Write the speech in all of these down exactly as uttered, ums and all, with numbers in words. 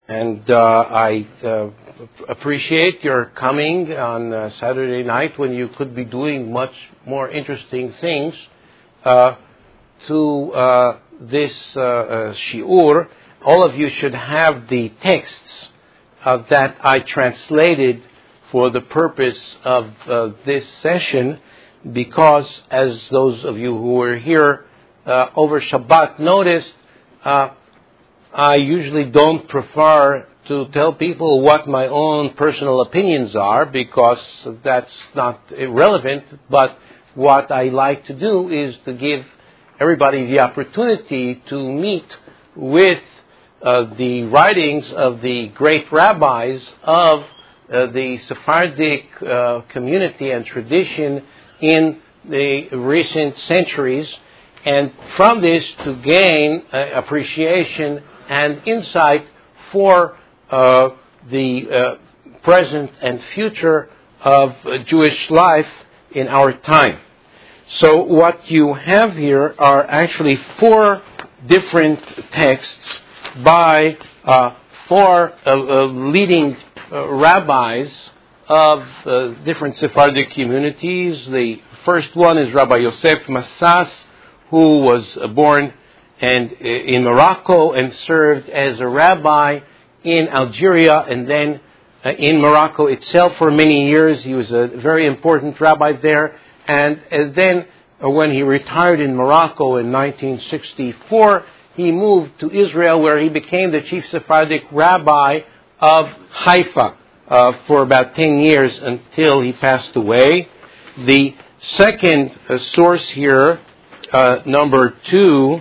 And uh, I uh, appreciate your coming on uh, Saturday night when you could be doing much more interesting things uh, to uh, this uh, uh, shiur. All of you should have the texts uh, that I translated for the purpose of uh, this session, because as those of you who were here uh, over Shabbat noticed, uh, I usually don't prefer to tell people what my own personal opinions are, because that's not irrelevant, but what I like to do is to give everybody the opportunity to meet with uh, the writings of the great rabbis of uh, the Sephardic uh, community and tradition in the recent centuries, and from this to gain uh, appreciation and insight for uh, the uh, present and future of uh, Jewish life in our time. So what you have here are actually four different texts by uh, four uh, uh, leading uh, rabbis of uh, different Sephardic communities. The first one is Rabbi Yosef Massas, who was uh, born and uh, in Morocco and served as a rabbi in Algeria and then uh, in Morocco itself for many years. He was a very important rabbi there. And, and then uh, when he retired in Morocco in nineteen sixty-four, he moved to Israel, where he became the chief Sephardic rabbi of Haifa uh, for about ten years until he passed away. The second uh, source here, uh, number two,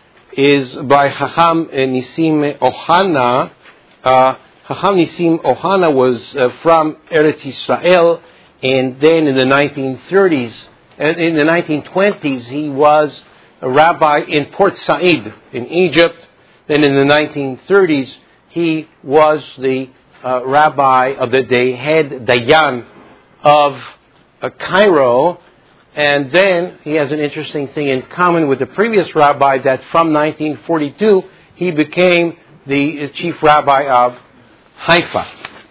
is by Chacham Nisim Ohana. Uh, Chacham Nisim Ohana was uh, from Eretz Israel, and then in the nineteen thirties, and in the nineteen twenties, he was a rabbi in Port Said in Egypt. Then in the nineteen thirties, he was the uh, rabbi of the, the head Dayan of uh, Cairo. And then he has an interesting thing in common with the previous rabbi, that from nineteen forty-two, he became the chief rabbi of Haifa.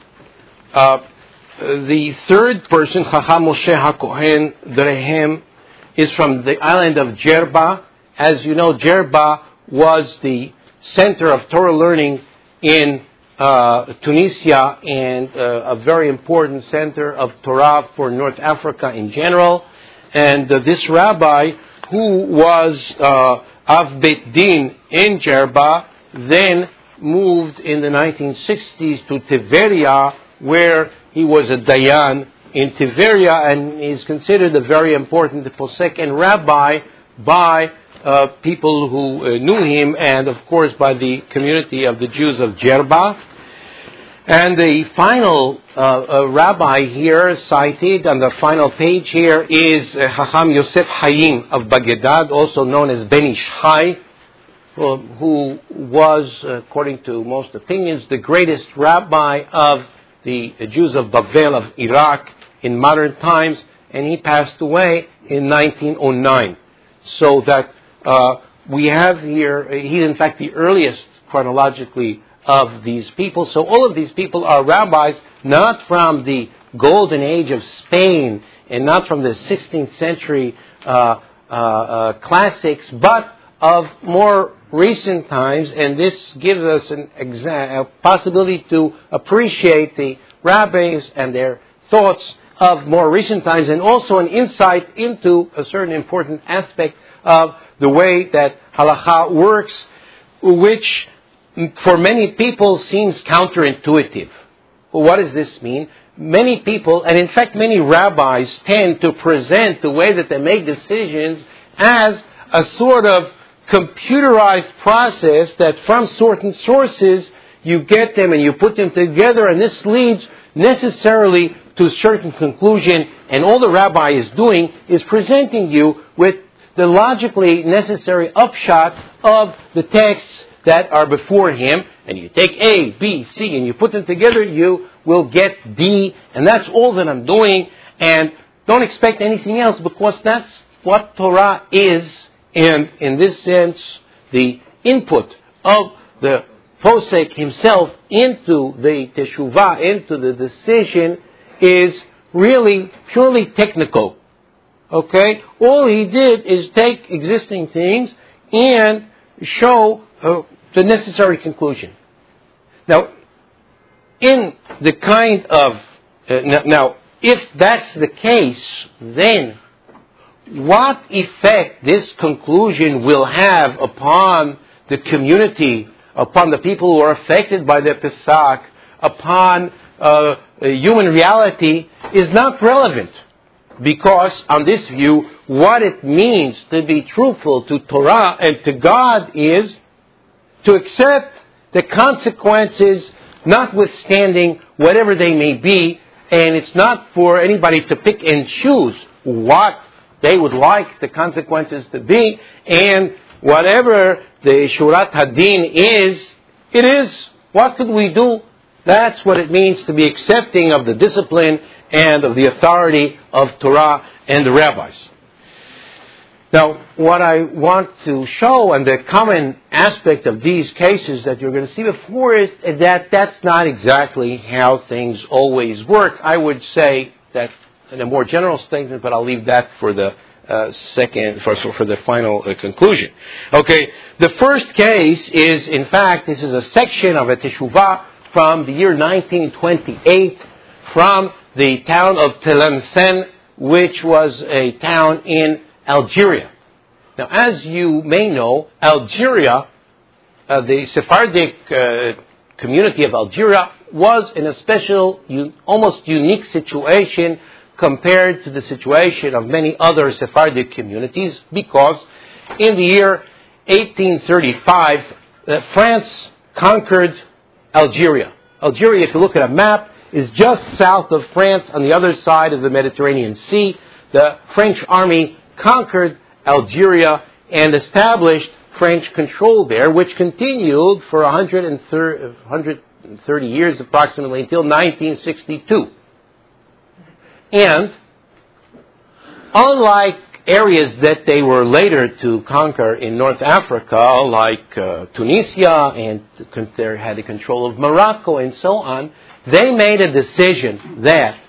Uh, the third person, Chacham Moshe HaKohen Drehem, is from the island of Jerba. As you know, Jerba was the center of Torah learning in uh, Tunisia, and uh, a very important center of Torah for North Africa in general. And uh, this rabbi, who was uh, Av Beit Din in Jerba, then moved in the nineteen sixties to Tiberia, where he was a Dayan in Tiberia, and is considered a very important posek and rabbi by uh, people who uh, knew him, and of course by the community of the Jews of Jerba. And the final uh, uh, rabbi here cited on the final page here is uh, Chacham Yosef Hayim of Baghdad, also known as Ben Ish Chai, who, who was, according to most opinions, the greatest rabbi of the Jews of Bavel of Iraq in modern times, and he passed away in nineteen oh nine. So that uh, we have here, he's in fact the earliest chronologically of these people. So all of these people are rabbis, not from the golden age of Spain and not from the sixteenth century uh, uh, uh, classics, but of more recent times. And this gives us an exa- a possibility to appreciate the rabbis and their thoughts of more recent times, and also an insight into a certain important aspect of the way that halakha works, which for many people seems counterintuitive. Well, what does this mean? Many people, and in fact many rabbis, tend to present the way that they make decisions as a sort of computerized process, that from certain sources you get them and you put them together, and this leads necessarily to a certain conclusion, and all the rabbi is doing is presenting you with the logically necessary upshot of the texts that are before him, and you take A, B, C, and you put them together, you will get D, and that's all that I'm doing, and don't expect anything else, because that's what Torah is, and in this sense, the input of the posek himself into the teshuvah, into the decision, is really purely technical. Okay? All he did is take existing things and show uh, the necessary conclusion. Now, in the kind of... Uh, now, if that's the case, then what effect this conclusion will have upon the community, upon the people who are affected by the Pesach, upon uh, human reality, is not relevant. Because, on this view, what it means to be truthful to Torah and to God is to accept the consequences, notwithstanding whatever they may be, and it's not for anybody to pick and choose what they would like the consequences to be, and whatever the Shurat Hadin is, it is. What could we do? That's what it means to be accepting of the discipline and of the authority of Torah and the rabbis. Now, what I want to show, and the common aspect of these cases that you're going to see before, is that that's not exactly how things always work. I would say that in a more general statement, but I'll leave that for the uh, second, for, for the final uh, conclusion. Okay, the first case is, in fact, this is a section of a teshuvah from the year nineteen twenty-eight, from the town of Tlemcen, which was a town in Algeria. Now, as you may know, Algeria, uh, the Sephardic uh, community of Algeria, was in a special, un- almost unique situation compared to the situation of many other Sephardic communities, because in the year eighteen thirty-five, uh, France conquered Algeria. Algeria, if you look at a map, is just south of France on the other side of the Mediterranean Sea. The French army conquered Algeria and established French control there, which continued for one hundred thirty years approximately until nineteen sixty-two. And unlike areas that they were later to conquer in North Africa, like uh, Tunisia, and they had the control of Morocco and so on, they made a decision that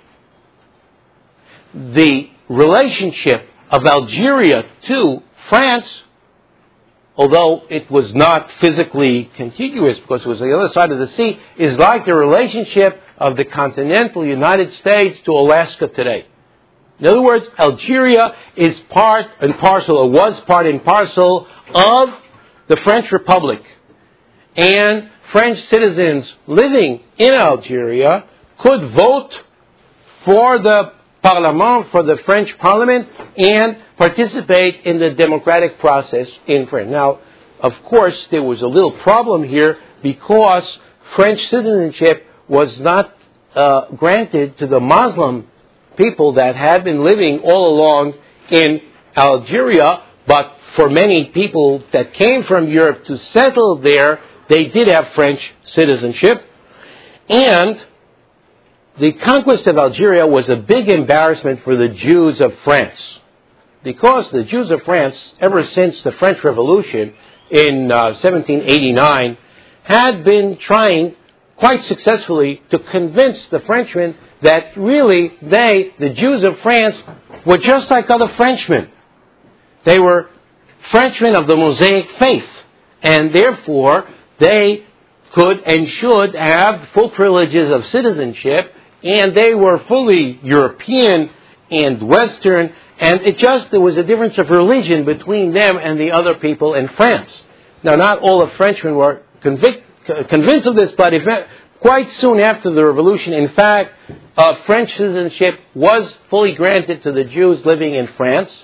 the relationship of Algeria to France, although it was not physically contiguous because it was on the other side of the sea, is like the relationship of the continental United States to Alaska today. In other words, Algeria is part and parcel, or was part and parcel, of the French Republic. And French citizens living in Algeria could vote for the Parlement, for the French Parliament, and participate in the democratic process in France. Now, of course, there was a little problem here because French citizenship was not uh, granted to the Muslim people that had been living all along in Algeria, but for many people that came from Europe to settle there, they did have French citizenship. And the conquest of Algeria was a big embarrassment for the Jews of France, because the Jews of France, ever since the French Revolution in uh, seventeen eighty-nine, had been trying quite successfully to convince the Frenchmen that really they, the Jews of France, were just like other Frenchmen. They were Frenchmen of the Mosaic faith, and therefore they could and should have full privileges of citizenship, and they were fully European and Western, and it just, there was a difference of religion between them and the other people in France. Now, not all of Frenchmen were convict, convinced of this, but if, quite soon after the Revolution, in fact, uh, French citizenship was fully granted to the Jews living in France.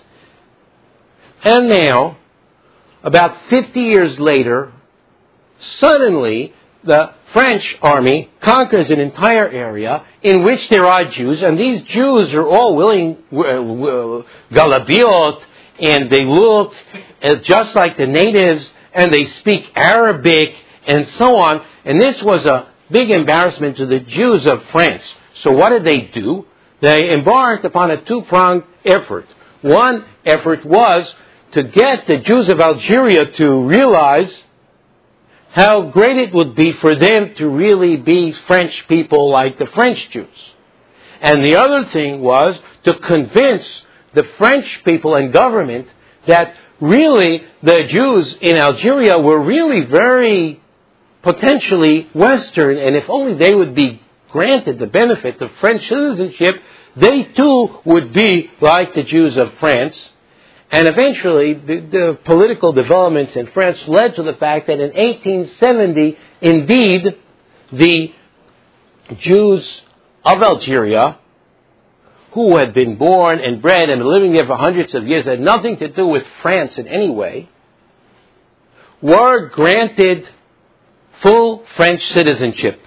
And now, about fifty years later, suddenly the French army conquers an entire area in which there are Jews, and these Jews are all willing, uh, galabiot, and they look uh, just like the natives, and they speak Arabic, and so on. And this was a big embarrassment to the Jews of France. So what did they do? They embarked upon a two-pronged effort. One effort was to get the Jews of Algeria to realize how great it would be for them to really be French people like the French Jews. And the other thing was to convince the French people and government that really the Jews in Algeria were really very potentially Western, and if only they would be granted the benefit of French citizenship, they too would be like the Jews of France. And eventually, the, the political developments in France led to the fact that in eighteen seventy, indeed, the Jews of Algeria, who had been born and bred and been living there for hundreds of years, had nothing to do with France in any way, were granted full French citizenship.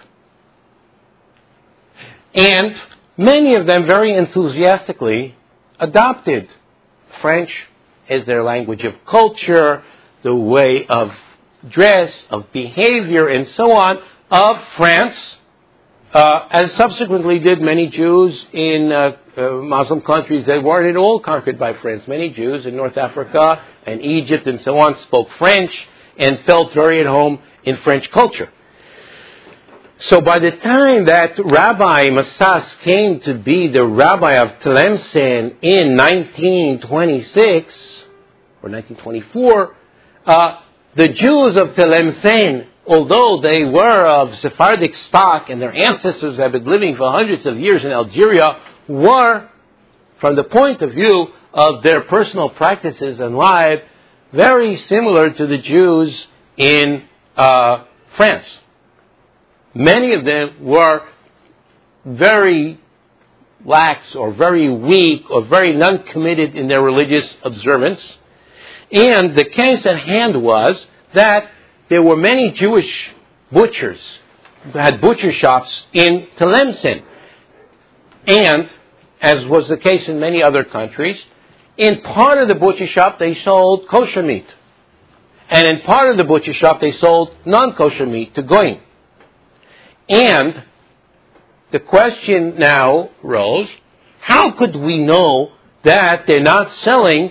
And many of them very enthusiastically adopted French as their language of culture, the way of dress, of behavior, and so on, of France, uh, as subsequently did many Jews in uh, uh, Muslim countries that weren't at all conquered by France. Many Jews in North Africa and Egypt and so on spoke French and felt very at home in French culture. So by the time that Rabbi Massas came to be the rabbi of Tlemcen in nineteen twenty-six or nineteen twenty-four, uh, the Jews of Tlemcen, although they were of Sephardic stock and their ancestors had been living for hundreds of years in Algeria, were, from the point of view of their personal practices and life, very similar to the Jews in uh, France. Many of them were very lax or very weak or very non-committed in their religious observance. And the case at hand was that there were many Jewish butchers who had butcher shops in Tlemcen. And, as was the case in many other countries, in part of the butcher shop they sold kosher meat. And in part of the butcher shop they sold non-kosher meat to goyim. And the question now rose, how could we know that they're not selling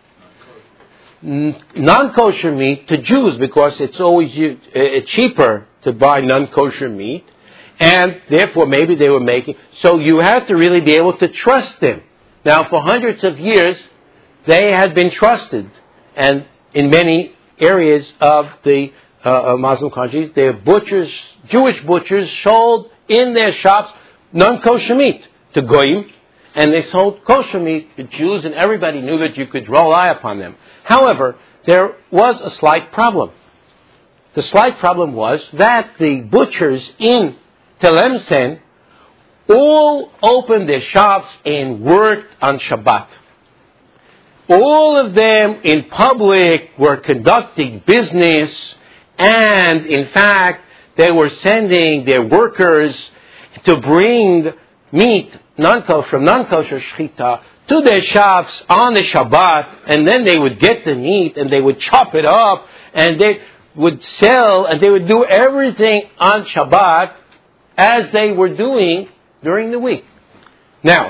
non-kosher meat to Jews? Because it's always cheaper to buy non-kosher meat. And therefore maybe they were making... So you have to really be able to trust them. Now for hundreds of years they had been trusted. And in many areas of the Uh, Muslim countries, their butchers, Jewish butchers, sold in their shops non-kosher meat to goyim, and they sold kosher meat to Jews, and everybody knew that you could rely upon them. However, there was a slight problem. The slight problem was that the butchers in Tlemcen all opened their shops and worked on Shabbat. All of them in public were conducting business. And, in fact, they were sending their workers to bring meat non-kosher, from non-kosher shechita to their shops on the Shabbat, and then they would get the meat and they would chop it up and they would sell and they would do everything on Shabbat as they were doing during the week. Now,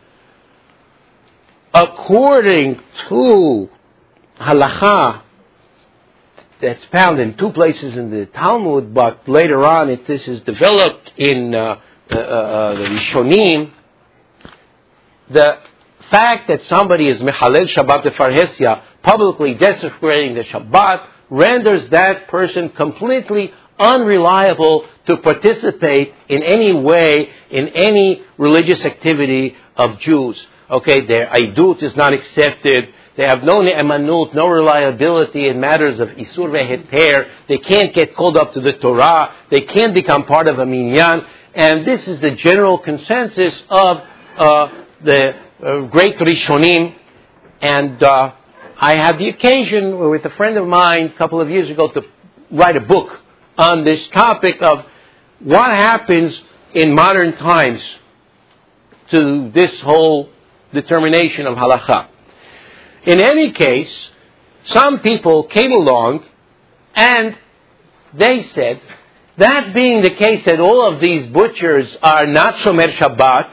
according to halakha, that's found in two places in the Talmud, but later on it, this is developed in uh, uh, uh, the Rishonim. The fact that somebody is Mechalel Shabbat Befarhesia, publicly desecrating the Shabbat, renders that person completely unreliable to participate in any way in any religious activity of Jews. Okay, their Aidut is not accepted. They have no ne'emanut, no reliability in matters of isur ve'heter. They can't get called up to the Torah. They can't become part of a minyan. And this is the general consensus of uh, the uh, great Rishonim. And uh, I had the occasion with a friend of mine a couple of years ago to write a book on this topic of what happens in modern times to this whole determination of halakha. In any case, some people came along and they said, that being the case that all of these butchers are not Shomer Shabbat,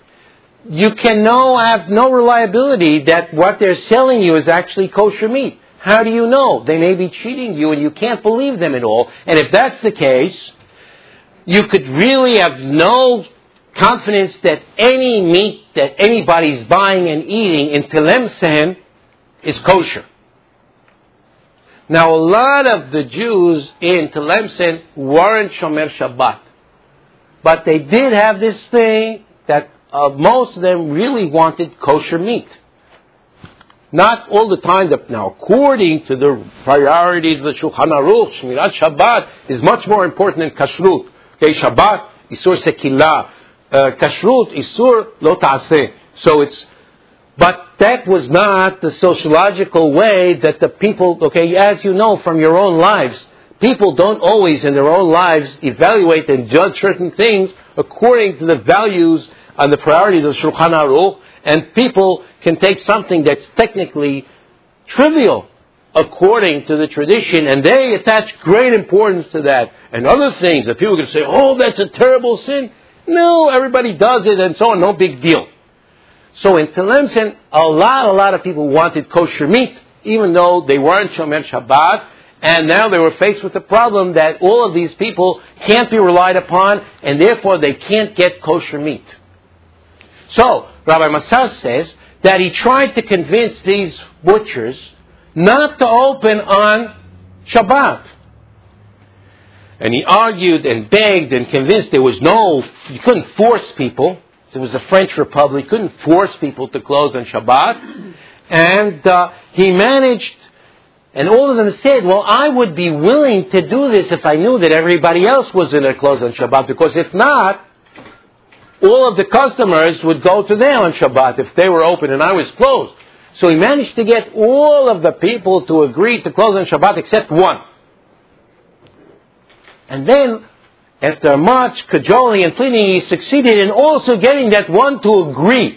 you can no, have no reliability that what they're selling you is actually kosher meat. How do you know? They may be cheating you and you can't believe them at all. And if that's the case, you could really have no confidence that any meat that anybody's buying and eating in Tlemcen is kosher. Now, a lot of the Jews in Tlemcen weren't Shomer Shabbat. But they did have this thing that uh, most of them really wanted kosher meat. Not all the time. That, now, according to the priorities of the Shulchan Aruch, Shmirat Shabbat is much more important than kashrut. Okay, Shabbat, Isur Sekilah. Uh, kashrut, Isur Lo Ta'aseh. So it's, but that was not the sociological way that the people, okay, as you know from your own lives, people don't always in their own lives evaluate and judge certain things according to the values and the priorities of Shulchan Aruch. And people can take something that's technically trivial according to the tradition, and they attach great importance to that. And other things that people can say, oh, that's a terrible sin. No, everybody does it and so on, no big deal. So in Tlemcen, a lot, a lot of people wanted kosher meat, even though they weren't Shomer Shabbat. And now they were faced with the problem that all of these people can't be relied upon, and therefore they can't get kosher meat. So, Rabbi Massas says that he tried to convince these butchers not to open on Shabbat. And he argued and begged and convinced there was no, you couldn't force people. It was the French Republic, you couldn't force people to close on Shabbat. And uh, he managed, and all of them said, well, I would be willing to do this if I knew that everybody else was going to close on Shabbat, because if not, all of the customers would go to them on Shabbat if they were open and I was closed. So he managed to get all of the people to agree to close on Shabbat except one. And then, after much cajoling and pleading, he succeeded in also getting that one to agree.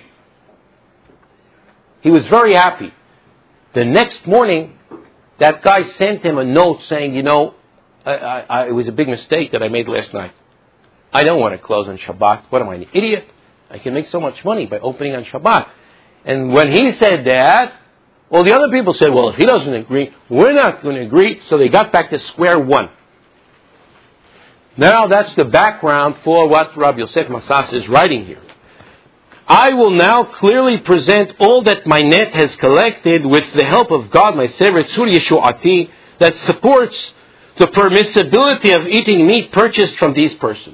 He was very happy. The next morning, that guy sent him a note saying, you know, I, I, I, it was a big mistake that I made last night. I don't want to close on Shabbat. What am I, an idiot? I can make so much money by opening on Shabbat. And when he said that, well, the other people said, well, if he doesn't agree, we're not going to agree. So they got back to square one. Now that's the background for what Rabbi Yosef Massas is writing here. I will now clearly present all that my net has collected with the help of God, my Sefer Tzur Yeshuati, that supports the permissibility of eating meat purchased from these persons.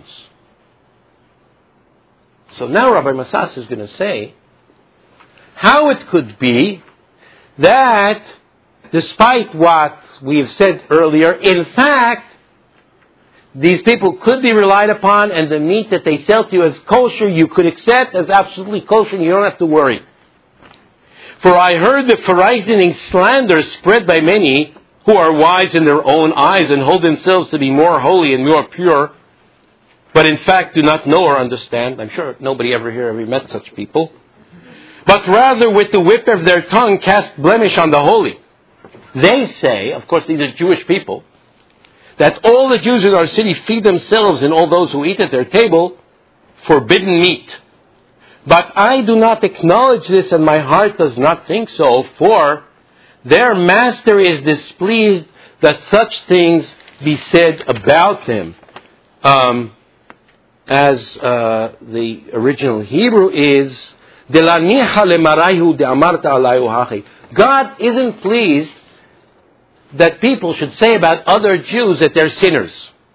So now Rabbi Massas is going to say how it could be that, despite what we've said earlier, in fact, these people could be relied upon, and the meat that they sell to you as kosher, you could accept as absolutely kosher, and you don't have to worry. For I heard the frightening slander spread by many who are wise in their own eyes and hold themselves to be more holy and more pure, but in fact do not know or understand. I'm sure nobody ever here ever met such people. But rather with the whip of their tongue cast blemish on the holy. They say, of course these are Jewish people, that all the Jews in our city feed themselves and all those who eat at their table forbidden meat. But I do not acknowledge this, and my heart does not think so, for their master is displeased that such things be said about them. Um, as uh, the original Hebrew is, God isn't pleased that people should say about other Jews that they're sinners.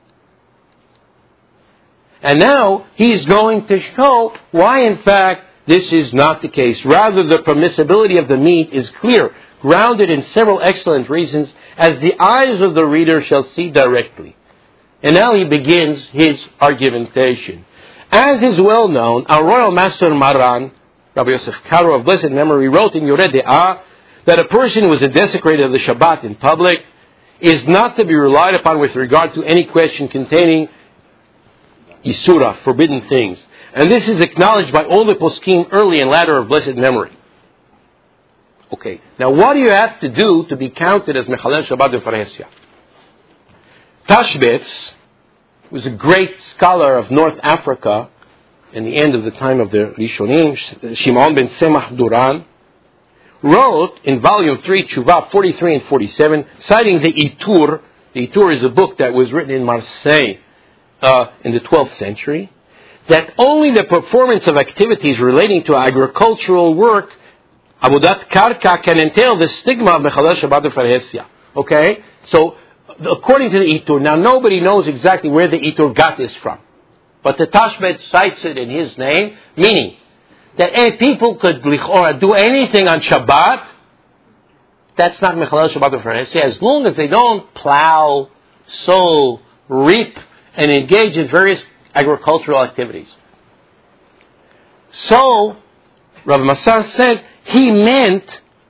And now he's going to show why, in fact, this is not the case. Rather, the permissibility of the meat is clear, grounded in several excellent reasons, as the eyes of the reader shall see directly. And now he begins his argumentation. As is well known, our royal master Maran, Rabbi Yosef Karo of blessed memory, wrote in Yoreh De'ah that a person who is a desecrator of the Shabbat in public is not to be relied upon with regard to any question containing Isura, forbidden things. And this is acknowledged by all the poskim early and latter of blessed memory. Okay, now what do you have to do to be counted as Mechalel Shabbat B'Farhesia? Tashbetz was a great scholar of North Africa in the end of the time of the Rishonim, Shimon ben Semach Duran, wrote in volume three, Tshuva forty-three and forty-seven, citing the Itur. The Itur is a book that was written in Marseille uh, in the twelfth century, that only the performance of activities relating to agricultural work, Avodat Karka, can entail the stigma of Mechalel Shabbat U'Farhesia. Okay? So, according to the Itur, now nobody knows exactly where the Itur got this from. But the Tashbet cites it in his name, meaning that if people could or do anything on Shabbat, that's not Mechalel Shabbat U'Farhesia, as long as they don't plow, sow, reap, and engage in various agricultural activities. So, Rav Massa said, he meant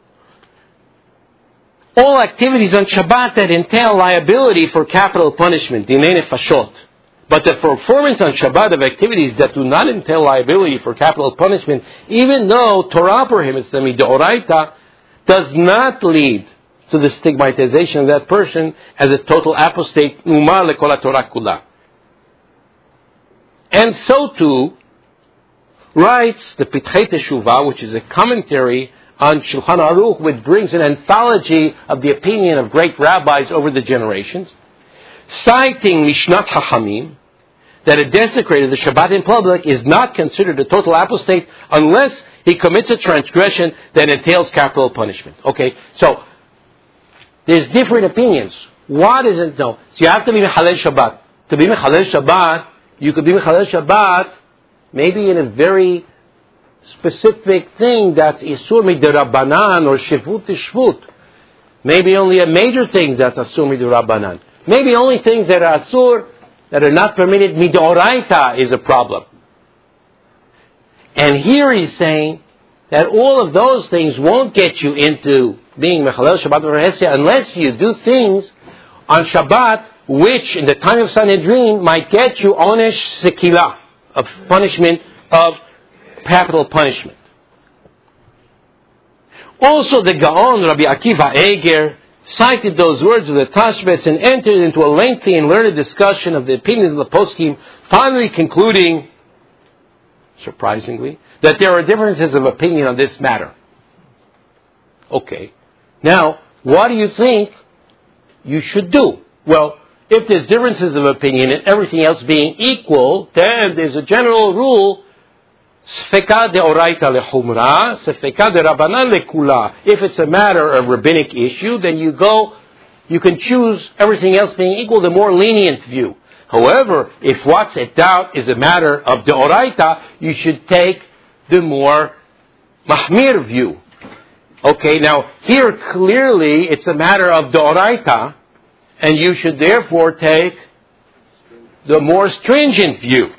all activities on Shabbat that entail liability for capital punishment, dinei nefashot. But the performance on Shabbat of activities that do not entail liability for capital punishment, even though Torah prohibits them, midoraita, does not lead to the stigmatization of that person as a total apostate, umar lekol Torah kula. And so too, writes the Pitchei Teshuvah, which is a commentary on Shulchan Aruch, which brings an anthology of the opinion of great rabbis over the generations, citing Mishnat Chachamim, that a desecrator of the Shabbat in public is not considered a total apostate unless he commits a transgression that entails capital punishment. Okay, so there's different opinions. What is it? No. So you have to be Mechalel Shabbat. To be Mechalel Shabbat, you could be Mechalel Shabbat maybe in a very specific thing that's Isur Mid'Rabbanan or Shivut Tishvut. Maybe only a major thing that's Asur Mid'Rabbanan. Maybe only things that are Asur, that are not permitted Mid'Oraita is a problem. And here he's saying that all of those things won't get you into being Mechalel Shabbat U'Farhesia unless you do things on Shabbat which in the time of Sanhedrin might get you Onesh Sekilah, of punishment, of capital punishment. Also the Gaon, Rabbi Akiva Eger, cited those words of the Tashbetz and entered into a lengthy and learned discussion of the opinions of the poskim, finally concluding, surprisingly, that there are differences of opinion on this matter. Okay. Now, what do you think you should do? Well, if there's differences of opinion and everything else being equal, then there's a general rule, Sfeka de oraita lechumra, sfeka de rabbanan lekula. If it's a matter of rabbinic issue, then you go, you can choose everything else being equal, the more lenient view. However, if what's at doubt is a matter of de oraita, you should take the more mahmir view. Okay, now here clearly it's a matter of de oraita, and you should therefore take the more stringent view.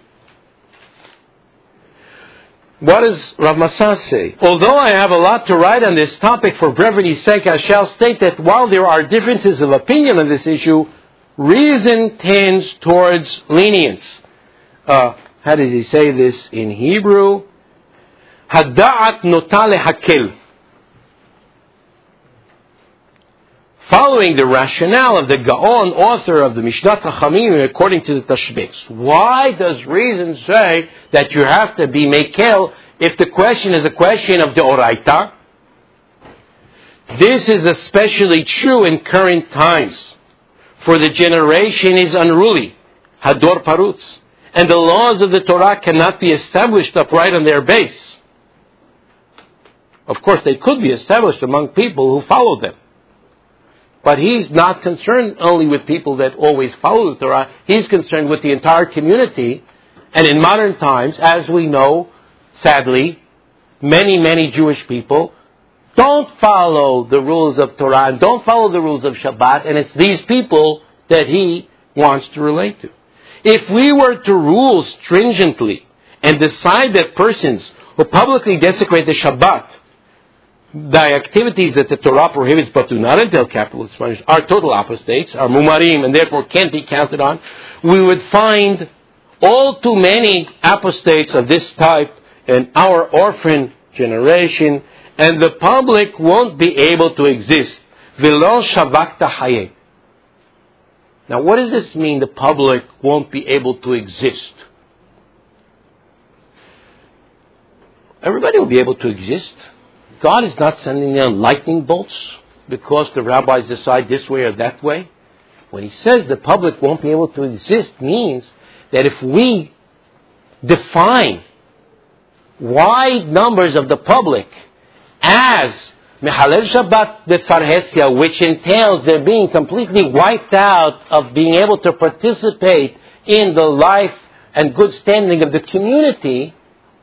What does Rav Massa say? Although I have a lot to write on this topic, for brevity's sake, I shall state that while there are differences of opinion on this issue, reason tends towards lenience. Uh, how does he say this in Hebrew? Hada'at nota lehakel. Following the rationale of the Gaon, author of the Mishnat Chachamim, according to the Tashbetz. Why does reason say that you have to be mekel if the question is a question of the oraita? This is especially true in current times, for the generation is unruly, hador parutz, and the laws of the Torah cannot be established upright on their base. Of course, they could be established among people who follow them. But he's not concerned only with people that always follow the Torah. He's concerned with the entire community. And in modern times, as we know, sadly, many, many Jewish people don't follow the rules of Torah and don't follow the rules of Shabbat. And it's these people that he wants to relate to. If we were to rule stringently and decide that persons who publicly desecrate the Shabbat, the activities that the Torah prohibits but do not entail capital punishment, are total apostates, are mumarim, and therefore can't be counted on, we would find all too many apostates of this type in our orphan generation, and the public won't be able to exist. V'lo shavakta hayeh. Now, what does this mean, the public won't be able to exist? Everybody will be able to exist. God is not sending down lightning bolts because the rabbis decide this way or that way. When he says the public won't be able to exist means that if we define wide numbers of the public as Mechalel Shabbat Befarhesia, which entails their being completely wiped out of being able to participate in the life and good standing of the community,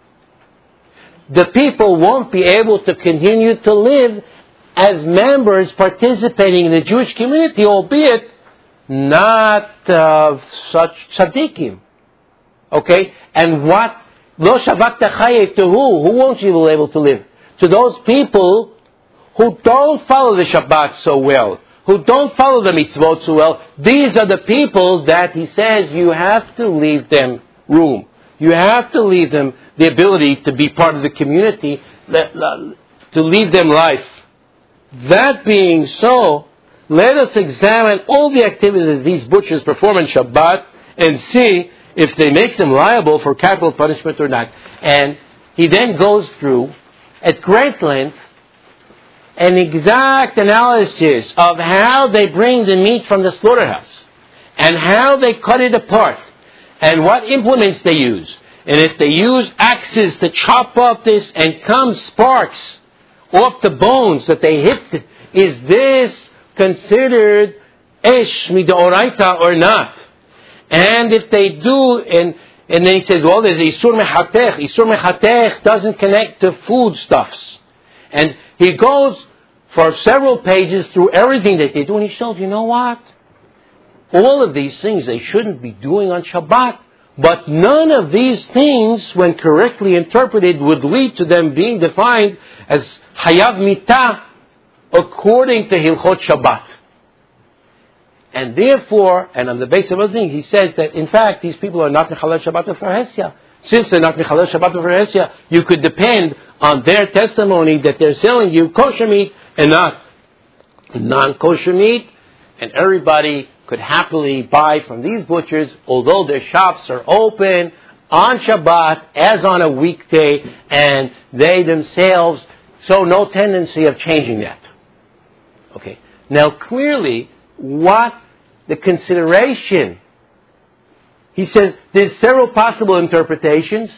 the people won't be able to continue to live as members participating in the Jewish community, albeit not uh, such tzaddikim. Okay? And what? Lo Shabbat Techayev to who? Who won't you be able to live? To those people who don't follow the Shabbat so well, who don't follow the mitzvot so well. These are the people that he says you have to leave them room. You have to leave them the ability to be part of the community, to leave them life. That being so, let us examine all the activities that these butchers perform on Shabbat and see if they make them liable for capital punishment or not. And he then goes through, at great length, an exact analysis of how they bring the meat from the slaughterhouse and how they cut it apart and what implements they use. And if they use axes to chop up this and come sparks off the bones that they hit, is this considered esh midoraita or not? And if they do, and, and then he says, well, there's Isur Mechatech. Isur Mechatech doesn't connect to foodstuffs. And he goes for several pages through everything that they do, and he shows, you know what? All of these things they shouldn't be doing on Shabbat, but none of these things, when correctly interpreted, would lead to them being defined as Hayav Mitah according to Hilchot Shabbat. And therefore, and on the basis of other things, he says that in fact these people are not Mechalel Shabbat Befarhesia. Since they're not Mechalel Shabbat Befarhesia, you could depend on their testimony that they're selling you kosher meat and not non-kosher meat, and everybody could happily buy from these butchers, although their shops are open on Shabbat as on a weekday, and they themselves show no tendency of changing that. Okay. Now clearly, what the consideration, he says there's several possible interpretations.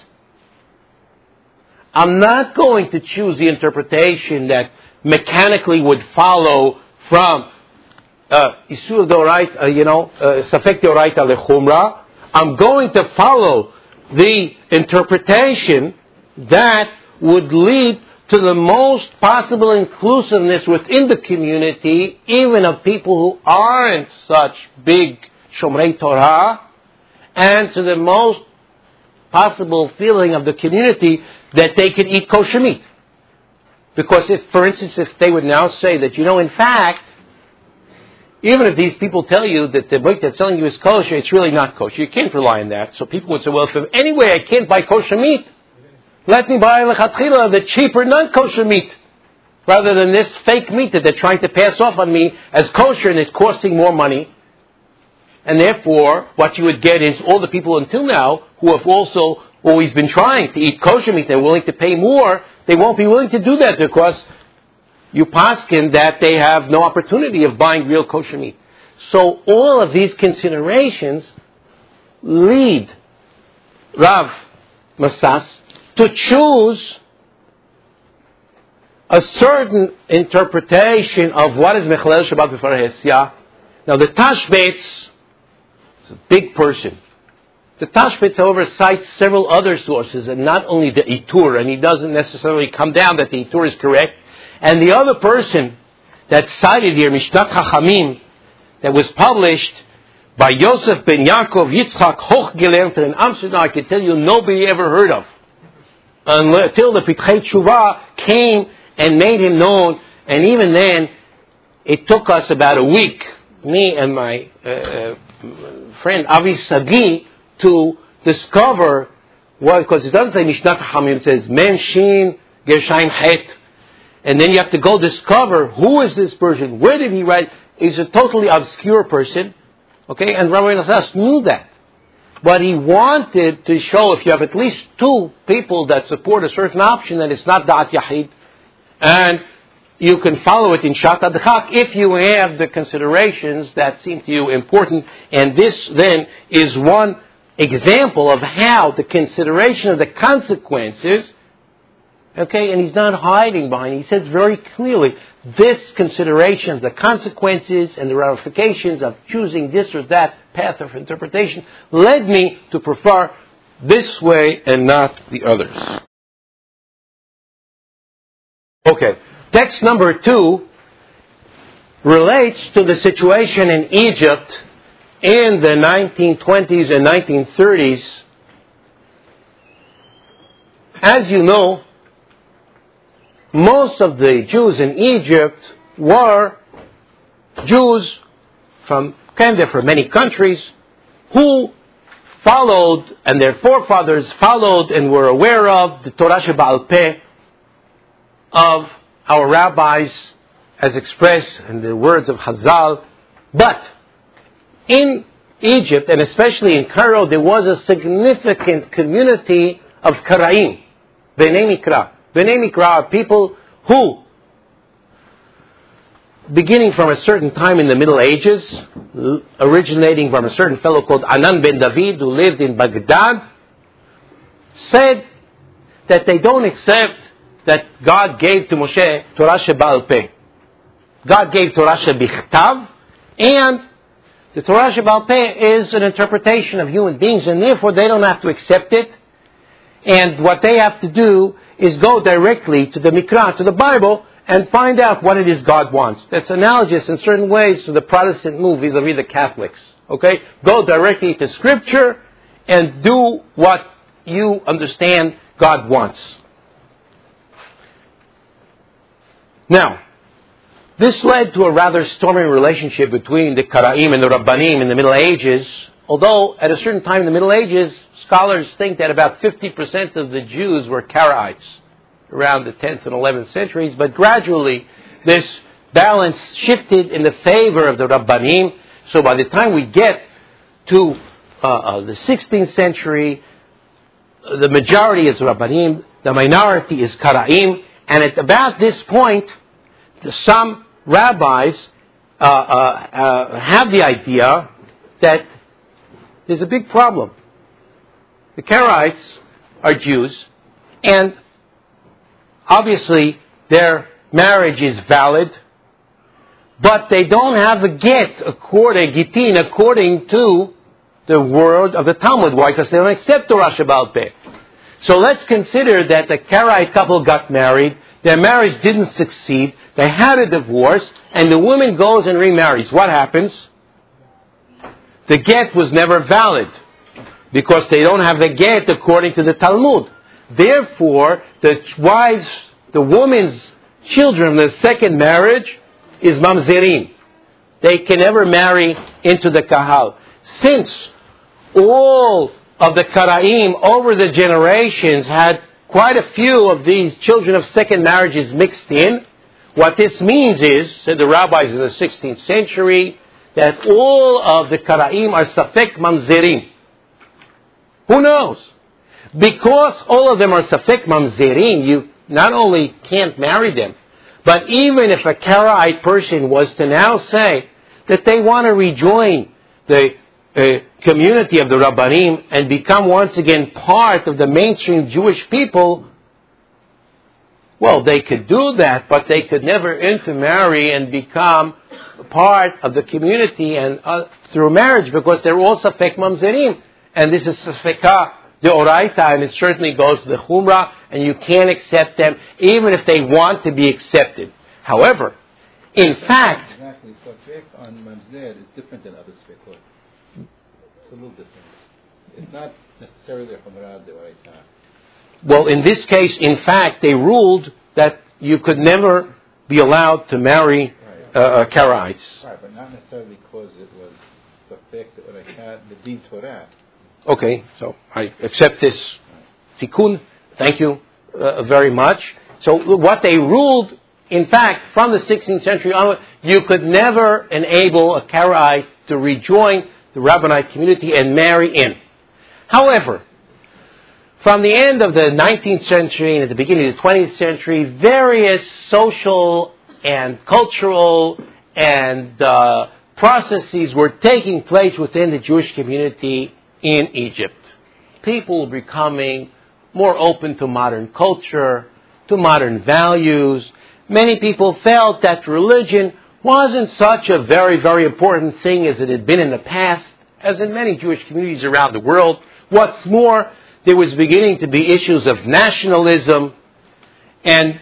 I'm not going to choose the interpretation that mechanically would follow from Isur Doraita, uh, you know, Safek Doraita Lechumra. I'm going to follow the interpretation that would lead to the most possible inclusiveness within the community, even of people who aren't such big Shomrei Torah, and to the most possible feeling of the community that they could eat kosher meat. Because if, for instance, if they would now say that, you know, in fact, even if these people tell you that the meat that's selling you is kosher, it's really not kosher. You can't rely on that. So people would say, well, if any way I can't buy kosher meat, let me buy lechatchila, the cheaper non-kosher meat, rather than this fake meat that they're trying to pass off on me as kosher and it's costing more money. And therefore, what you would get is all the people until now who have also always been trying to eat kosher meat, they're willing to pay more, they won't be willing to do that because you paskin that they have no opportunity of buying real kosher meat. So all of these considerations lead Rav Masas to choose a certain interpretation of what is Mechalel Shabbat Befarhesia. Now the Tashbetz is a big person. The Tashbetz, however, cites several other sources, and not only the Itur, and he doesn't necessarily come down that the Itur is correct. And the other person that's cited here, Mishnat Chachamim, that was published by Yosef ben Yaakov Yitzchak Hochgelernter in Amsterdam, I can tell you nobody ever heard of, until the Pitkei Tshuva came and made him known. And even then, it took us about a week, me and my uh, friend Avi Sagi, to discover what, because it doesn't say Mishnat Chachamim, it says Mem Shin Gershaim Het. And then you have to go discover who is this person, where did he write. He's a totally obscure person. Okay, and Rabbi Nassas knew that. But he wanted to show if you have at least two people that support a certain option, that it's not Da'at Yahid, And you can follow it in Shat Adchak if you have the considerations that seem to you important. And this then is one example of how the consideration of the consequences, okay, and he's not hiding behind it. He says very clearly, this consideration of the consequences and the ramifications of choosing this or that path of interpretation led me to prefer this way and not the others. Okay, text number two relates to the situation in Egypt in the nineteen twenties and nineteen thirties. As you know, most of the Jews in Egypt were Jews from came there from many countries who followed, and their forefathers followed and were aware of the Torah Shebaal Peh of our rabbis as expressed in the words of Hazal. But in Egypt, and especially in Cairo, there was a significant community of Karaim, Bnei Mikra. Bnei Mikra are people who, beginning from a certain time in the Middle Ages, originating from a certain fellow called Anan ben David, who lived in Baghdad, said that they don't accept that God gave to Moshe Torah Shebaal Peh. God gave Torah Shebichtav, and the Torah Shebaal Peh is an interpretation of human beings, and therefore they don't have to accept it. And what they have to do is go directly to the Mikra, to the Bible, and find out what it is God wants. That's analogous in certain ways to the Protestant move vis-a-vis the Catholics. Okay? Go directly to Scripture and do what you understand God wants. Now, this led to a rather stormy relationship between the Karaim and the Rabbanim in the Middle Ages, although at a certain time in the Middle Ages, scholars think that about fifty percent of the Jews were Karaites around the tenth and eleventh centuries, but gradually this balance shifted in the favor of the Rabbanim. So by the time we get to uh, uh, the sixteenth century, the majority is Rabbanim, the minority is Karaim, and at about this point, some rabbis uh, uh, uh, have the idea that there's a big problem. The Karaites are Jews, and obviously their marriage is valid, but they don't have a get, according, gitin, according to the word of the Talmud. Why? Because they don't accept Torah Shebaal Peh. So let's consider that the Karaite couple got married, their marriage didn't succeed, they had a divorce, and the woman goes and remarries. What happens? The get was never valid, because they don't have the get according to the Talmud. Therefore, the wives, the woman's children, the second marriage is mamzerim. They can never marry into the kahal. Since all of the Karaim over the generations had quite a few of these children of second marriages mixed in, what this means is, said the rabbis in the sixteenth century, that all of the Karaim are safek mamzerim. Who knows? Because all of them are safek mamzerim, you not only can't marry them, but even if a Karaite person was to now say that they want to rejoin the uh, community of the Rabbanim and become once again part of the mainstream Jewish people, well, they could do that, but they could never intermarry and become part of the community and uh, through marriage, because they're all safek mamzerim, and this is safeka the oraita, and it certainly goes to the chumrah, and you can't accept them even if they want to be accepted. However, in fact, exactly, safek on mamzer is different than other safekot. It's a little different. It's not necessarily a chumrah the oraita. Well, in this case, in fact, they ruled that you could never be allowed to marry uh, uh, Karaites. Right, but not necessarily because it was safek the oraita, the din Torah. Okay, so I accept this tikkun. Thank you uh, very much. So what they ruled, in fact, from the sixteenth century onward, you could never enable a Karaite to rejoin the Rabbinite community and marry in. However, from the end of the nineteenth century and at the beginning of the twentieth century, various social and cultural and uh, processes were taking place within the Jewish community in Egypt. People were becoming more open to modern culture, to modern values. Many people felt that religion wasn't such a very, very important thing as it had been in the past, as in many Jewish communities around the world. What's more, there was beginning to be issues of nationalism, and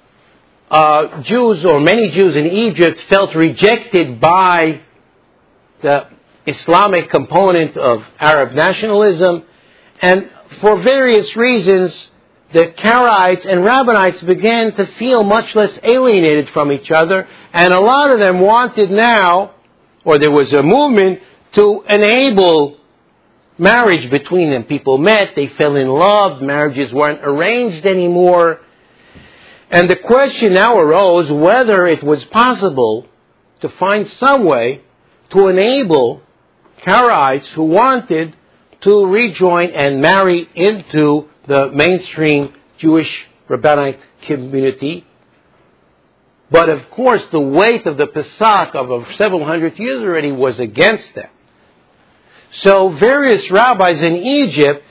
uh, Jews, or many Jews in Egypt, felt rejected by the Islamic component of Arab nationalism, and for various reasons, the Karaites and Rabbinites began to feel much less alienated from each other, and a lot of them wanted now, or there was a movement to enable marriage between them. People met, they fell in love, marriages weren't arranged anymore, and the question now arose whether it was possible to find some way to enable Karaites who wanted to rejoin and marry into the mainstream Jewish rabbinic community. But of course, the weight of the Pesach of several hundred years already was against them. So various rabbis in Egypt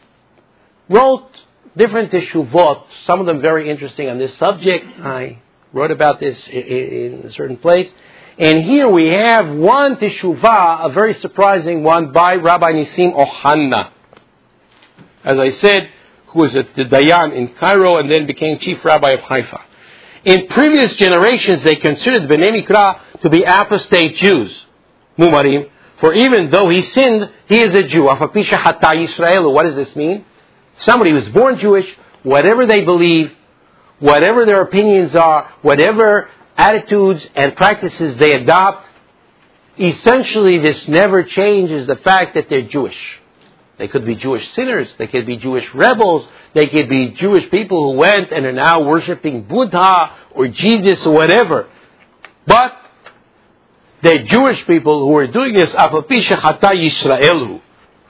wrote different teshuvot, some of them very interesting on this subject. I wrote about this in a certain place. And here we have one teshuvah, a very surprising one, by Rabbi Nisim Ohana. As I said, who was at the Dayan in Cairo and then became chief rabbi of Haifa. In previous generations, they considered Bnei Mikra to be apostate Jews, Mumarim, for even though he sinned, he is a Jew. Afapisha Hata Yisraelu. What does this mean? Somebody who was born Jewish, whatever they believe, whatever their opinions are, whatever attitudes and practices they adopt, essentially this never changes the fact that they're Jewish. They could be Jewish sinners, they could be Jewish rebels, they could be Jewish people who went and are now worshipping Buddha or Jesus or whatever. But they're Jewish people who are doing this, Afapisha Hata Yisraelu.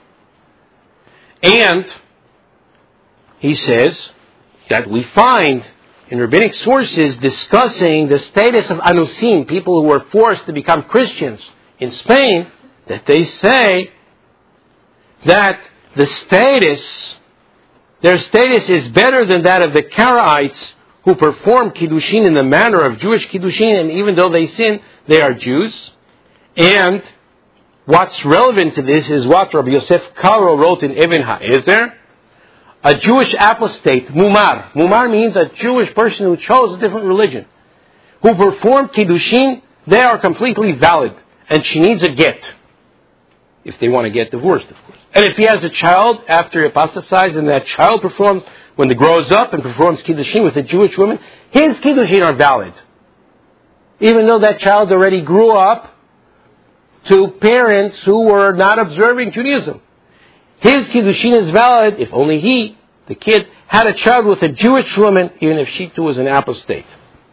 And he says that we find in rabbinic sources discussing the status of Anusim, people who were forced to become Christians in Spain, that they say that the status, their status is better than that of the Karaites who perform Kiddushin in the manner of Jewish Kiddushin, and even though they sin, they are Jews. And what's relevant to this is what Rabbi Yosef Karo wrote in Even HaEzer. A Jewish apostate, Mumar. Mumar means a Jewish person who chose a different religion, who performed Kiddushin, they are completely valid. And she needs a get, if they want to get divorced, of course. And if he has a child after he apostatized, and that child performs, when he grows up and performs Kiddushin with a Jewish woman, his Kiddushin are valid. Even though that child already grew up to parents who were not observing Judaism. His Kiddushin is valid if only he, the kid, had a child with a Jewish woman, even if she too was an apostate.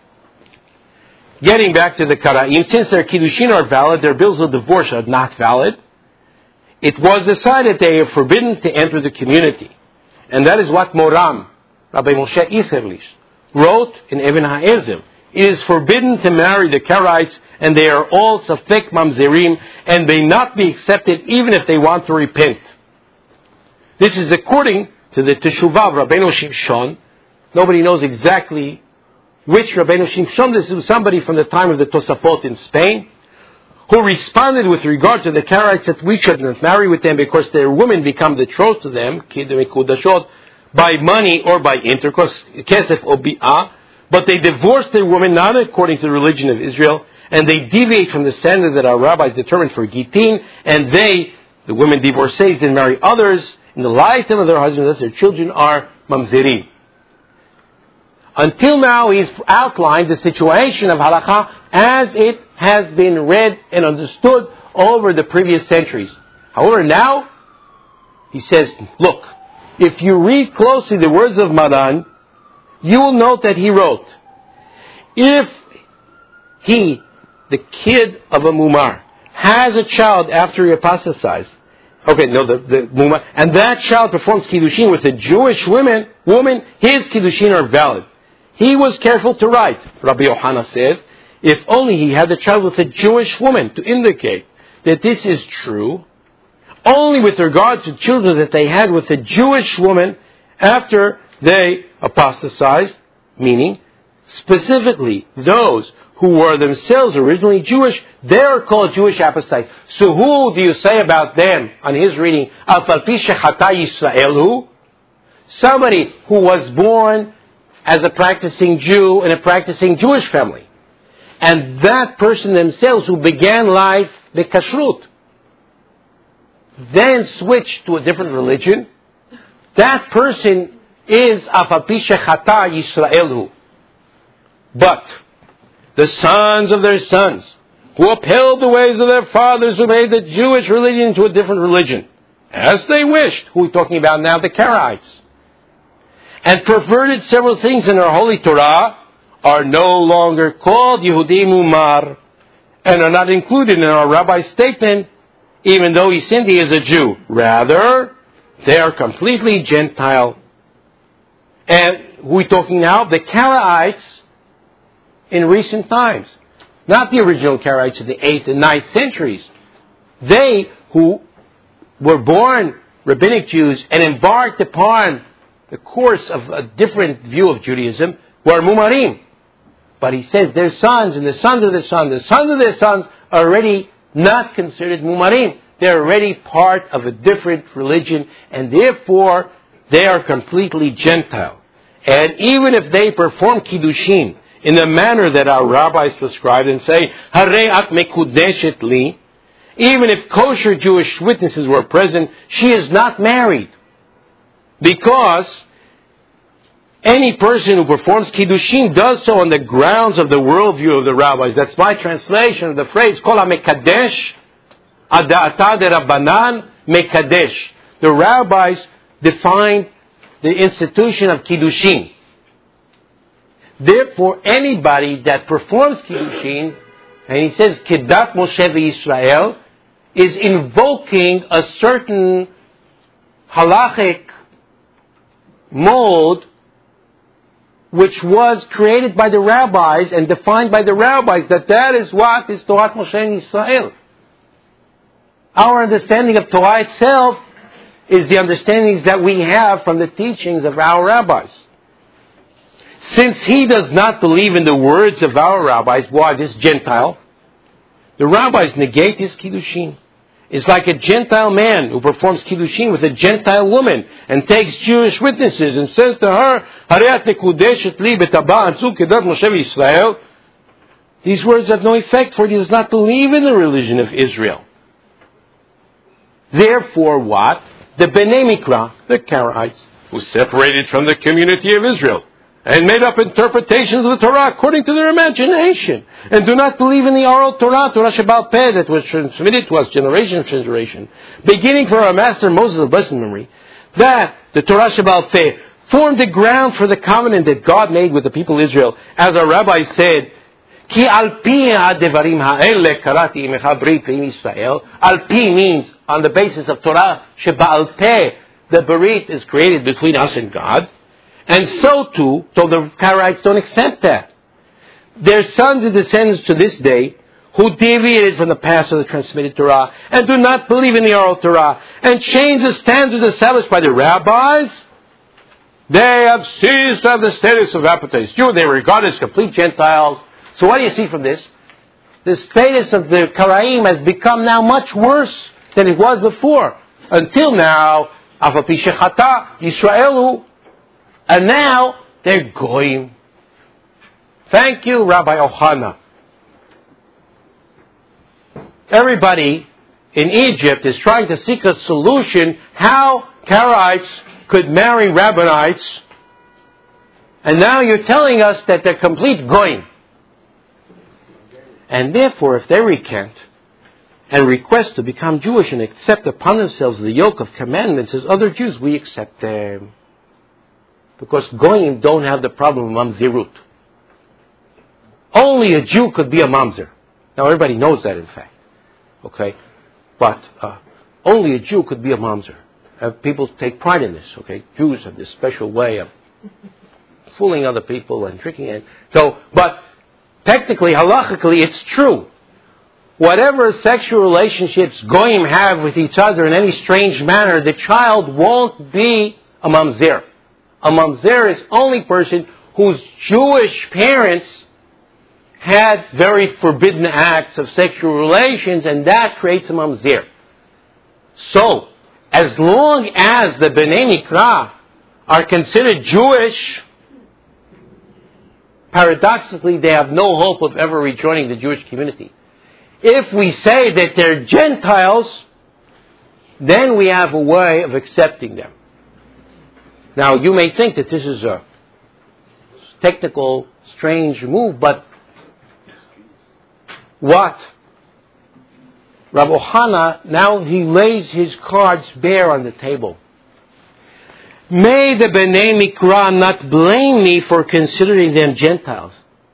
Getting back to the Karaim, since their Kiddushin are valid, their bills of divorce are not valid. It was decided they are forbidden to enter the community. And that is what Moram, Rabbi Moshe Iserlish, wrote in Even HaEzer. It is forbidden to marry the Karaites, and they are all Safek Mamzerim, and may not be accepted even if they want to repent. This is according to the Teshuvah of Rabbeinu Shimshon. Nobody knows exactly which Rabbeinu Shimshon. This is somebody from the time of the Tosafot in Spain, who responded with regard to the Karaites that we should not marry with them because their women become betrothed to them, by money or by intercourse, kesef or bi'ah, but they divorce their women not according to the religion of Israel, and they deviate from the standard that our rabbis determined for Gitin, and they, the women divorcees, then marry others in the lifetime of their husbands, as their children are mamzerim. Until now, he's outlined the situation of halakha as it has been read and understood over the previous centuries. However, now, he says, look, if you read closely the words of Maran, you will note that he wrote, if he, the kid of a mumar, has a child after he apostatized, Okay, no, the, the and that child performs kiddushin with a Jewish woman, woman, his kiddushin are valid. He was careful to write, Rabbi Yochanan says, if only he had the child with a Jewish woman to indicate that this is true, only with regard to children that they had with a Jewish woman after they apostatized, meaning specifically those who were themselves originally Jewish, they are called Jewish apostates. So who do you say about them on his reading? Afal pi shechata Yisraelu, somebody who was born as a practicing Jew in a practicing Jewish family. And that person themselves who began life the kashrut, then switched to a different religion, that person is Afal pi shechata Yisraelu. But the sons of their sons, who upheld the ways of their fathers, who made the Jewish religion into a different religion, as they wished, who are we talking about now? The Karaites, and perverted several things in our holy Torah, are no longer called Yehudi Mumar, and are not included in our rabbi's statement, even though he sinned, he is a Jew. Rather, they are completely Gentile. And who are we talking now? The Karaites in recent times. Not the original Karaites of the eighth and ninth centuries. They who were born rabbinic Jews and embarked upon the course of a different view of Judaism were Mumarim. But he says their sons and the sons of their sons, the sons of their sons are already not considered Mumarim. They're already part of a different religion, and therefore they are completely Gentile. And even if they perform Kiddushin in the manner that our rabbis prescribed and say, Harei at mekudeshet li, even if kosher Jewish witnesses were present, she is not married. Because any person who performs Kiddushin does so on the grounds of the worldview of the rabbis. That's my translation of the phrase, Kol ha-mekadesh ada'ata de Rabbanan mekadesh. The rabbis defined the institution of Kiddushin. Therefore, anybody that performs Kiddushin, and he says, Kedat Moshe v'Yisrael, is invoking a certain halachic mode which was created by the rabbis and defined by the rabbis, that that is what is Torah Moshe and Yisrael. Our understanding of Torah itself is the understandings that we have from the teachings of our rabbis. Since he does not believe in the words of our rabbis, why, this Gentile, the rabbis negate his Kiddushin. It's like a Gentile man who performs Kiddushin with a Gentile woman and takes Jewish witnesses and says to her, Hareat nekudeshet li betaba anzu kedat Moshe v'Yisrael. These words have no effect, for he does not believe in the religion of Israel. Therefore what? The Bnei Mikra, the Karaites, who separated from the community of Israel and made up interpretations of the Torah according to their imagination, and do not believe in the oral Torah, Torah Sheba'al Peh, that was transmitted to us generation after generation, beginning from our master Moses of blessed memory, that the Torah Sheba'al Peh formed the ground for the covenant that God made with the people of Israel. As our rabbi said, Ki al pi ha'devarim ha'ele karati imecha brit ve'im Yisrael. Al pi means on the basis of Torah Sheba'al Peh, the Berit is created between us and God. And so too, though the Karaites don't accept that. Their sons and descendants to this day, who deviated from the path of the transmitted Torah, and do not believe in the oral Torah, and change the standards established by the rabbis, they have ceased to have the status of apostates. You, they regard as complete Gentiles. So what do you see from this? The status of the Karaim has become now much worse than it was before. Until now, Afal pi shechata Yisraelu, and now they're goyim. Thank you, Rabbi Ohana. Everybody in Egypt is trying to seek a solution how Karaites could marry Rabbinites, and now you're telling us that they're complete goyim. And therefore, if they recant and request to become Jewish and accept upon themselves the yoke of commandments as other Jews, we accept them. Because goyim don't have the problem of mamzirut. Only a Jew could be a mamzer. Now everybody knows that, in fact. Okay? But uh, only a Jew could be a mamzer. Uh, people take pride in this, okay? Jews have this special way of fooling other people and tricking it. So, but technically, halachically, it's true. Whatever sexual relationships goyim have with each other in any strange manner, the child won't be a mamzer. A mamzer is only person whose Jewish parents had very forbidden acts of sexual relations, and that creates a mamzer. So, as long as the Bnei Mikra are considered Jewish, paradoxically, they have no hope of ever rejoining the Jewish community. If we say that they're Gentiles, then we have a way of accepting them. Now, you may think that this is a technical, strange move, but what? Rabbi Ohana, now he lays his cards bare on the table. May the Bnei Mikra not blame me for considering them Gentiles.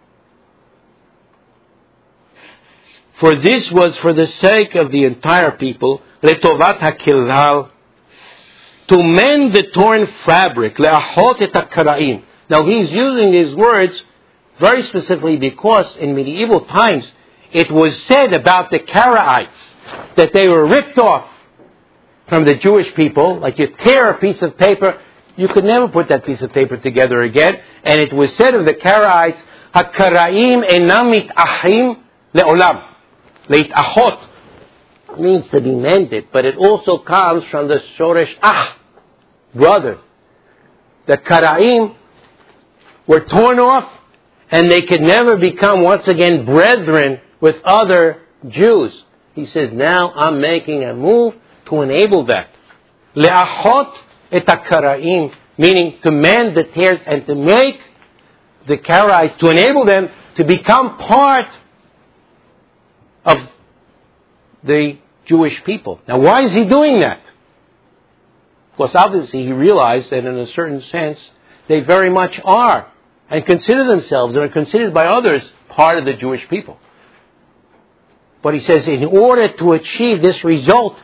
For this was for the sake of the entire people, letovat hakilal, to mend the torn fabric, le'achot et hakaraim. Now he's using these words very specifically because in medieval times it was said about the Karaites that they were ripped off from the Jewish people. Like you tear a piece of paper, you could never put that piece of paper together again. And it was said of the Karaites, hakaraim enam mitachim le'olam. Leitachot means to be mended, but it also comes from the shoresh ah, brother. The Karaim were torn off, and they could never become once again brethren with other Jews. He says, now I'm making a move to enable that. Le'achot et hakaraim, meaning to mend the tears and to make the Karaites, to enable them to become part of the Jewish people. Now, why is he doing that? Because obviously he realized that in a certain sense, they very much are, and consider themselves, and are considered by others, part of the Jewish people. But he says, in order to achieve this result,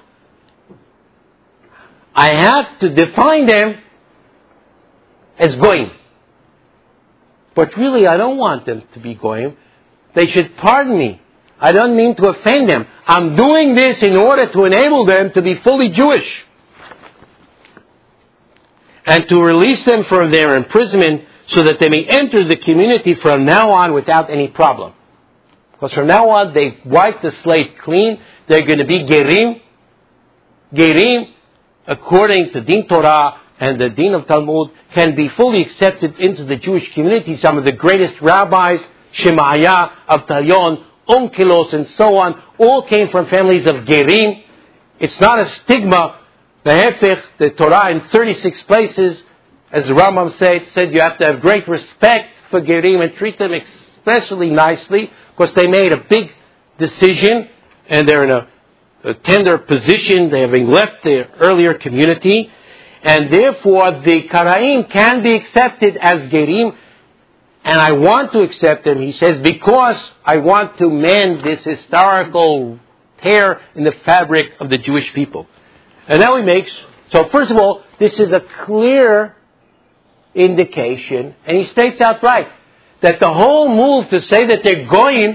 I have to define them as goyim. But really, I don't want them to be goyim. They should pardon me. I don't mean to offend them. I'm doing this in order to enable them to be fully Jewish. And to release them from their imprisonment so that they may enter the community from now on without any problem. Because from now on, they've wiped the slate clean. They're going to be gerim. Gerim, according to Din Torah and the Din of Talmud, can be fully accepted into the Jewish community. Some of the greatest rabbis, Shemaiah, Avtalion, Onkelos, and so on, all came from families of gerim. It's not a stigma. The Hefech, the Torah in thirty-six places, as the Rambam said, said you have to have great respect for gerim and treat them especially nicely, because they made a big decision and they're in a, a tender position, they having left their earlier community, and therefore the Karaim can be accepted as gerim. And I want to accept them, he says, because I want to mend this historical tear in the fabric of the Jewish people. And now he makes, so first of all, this is a clear indication, and he states outright, that the whole move to say that they're goyim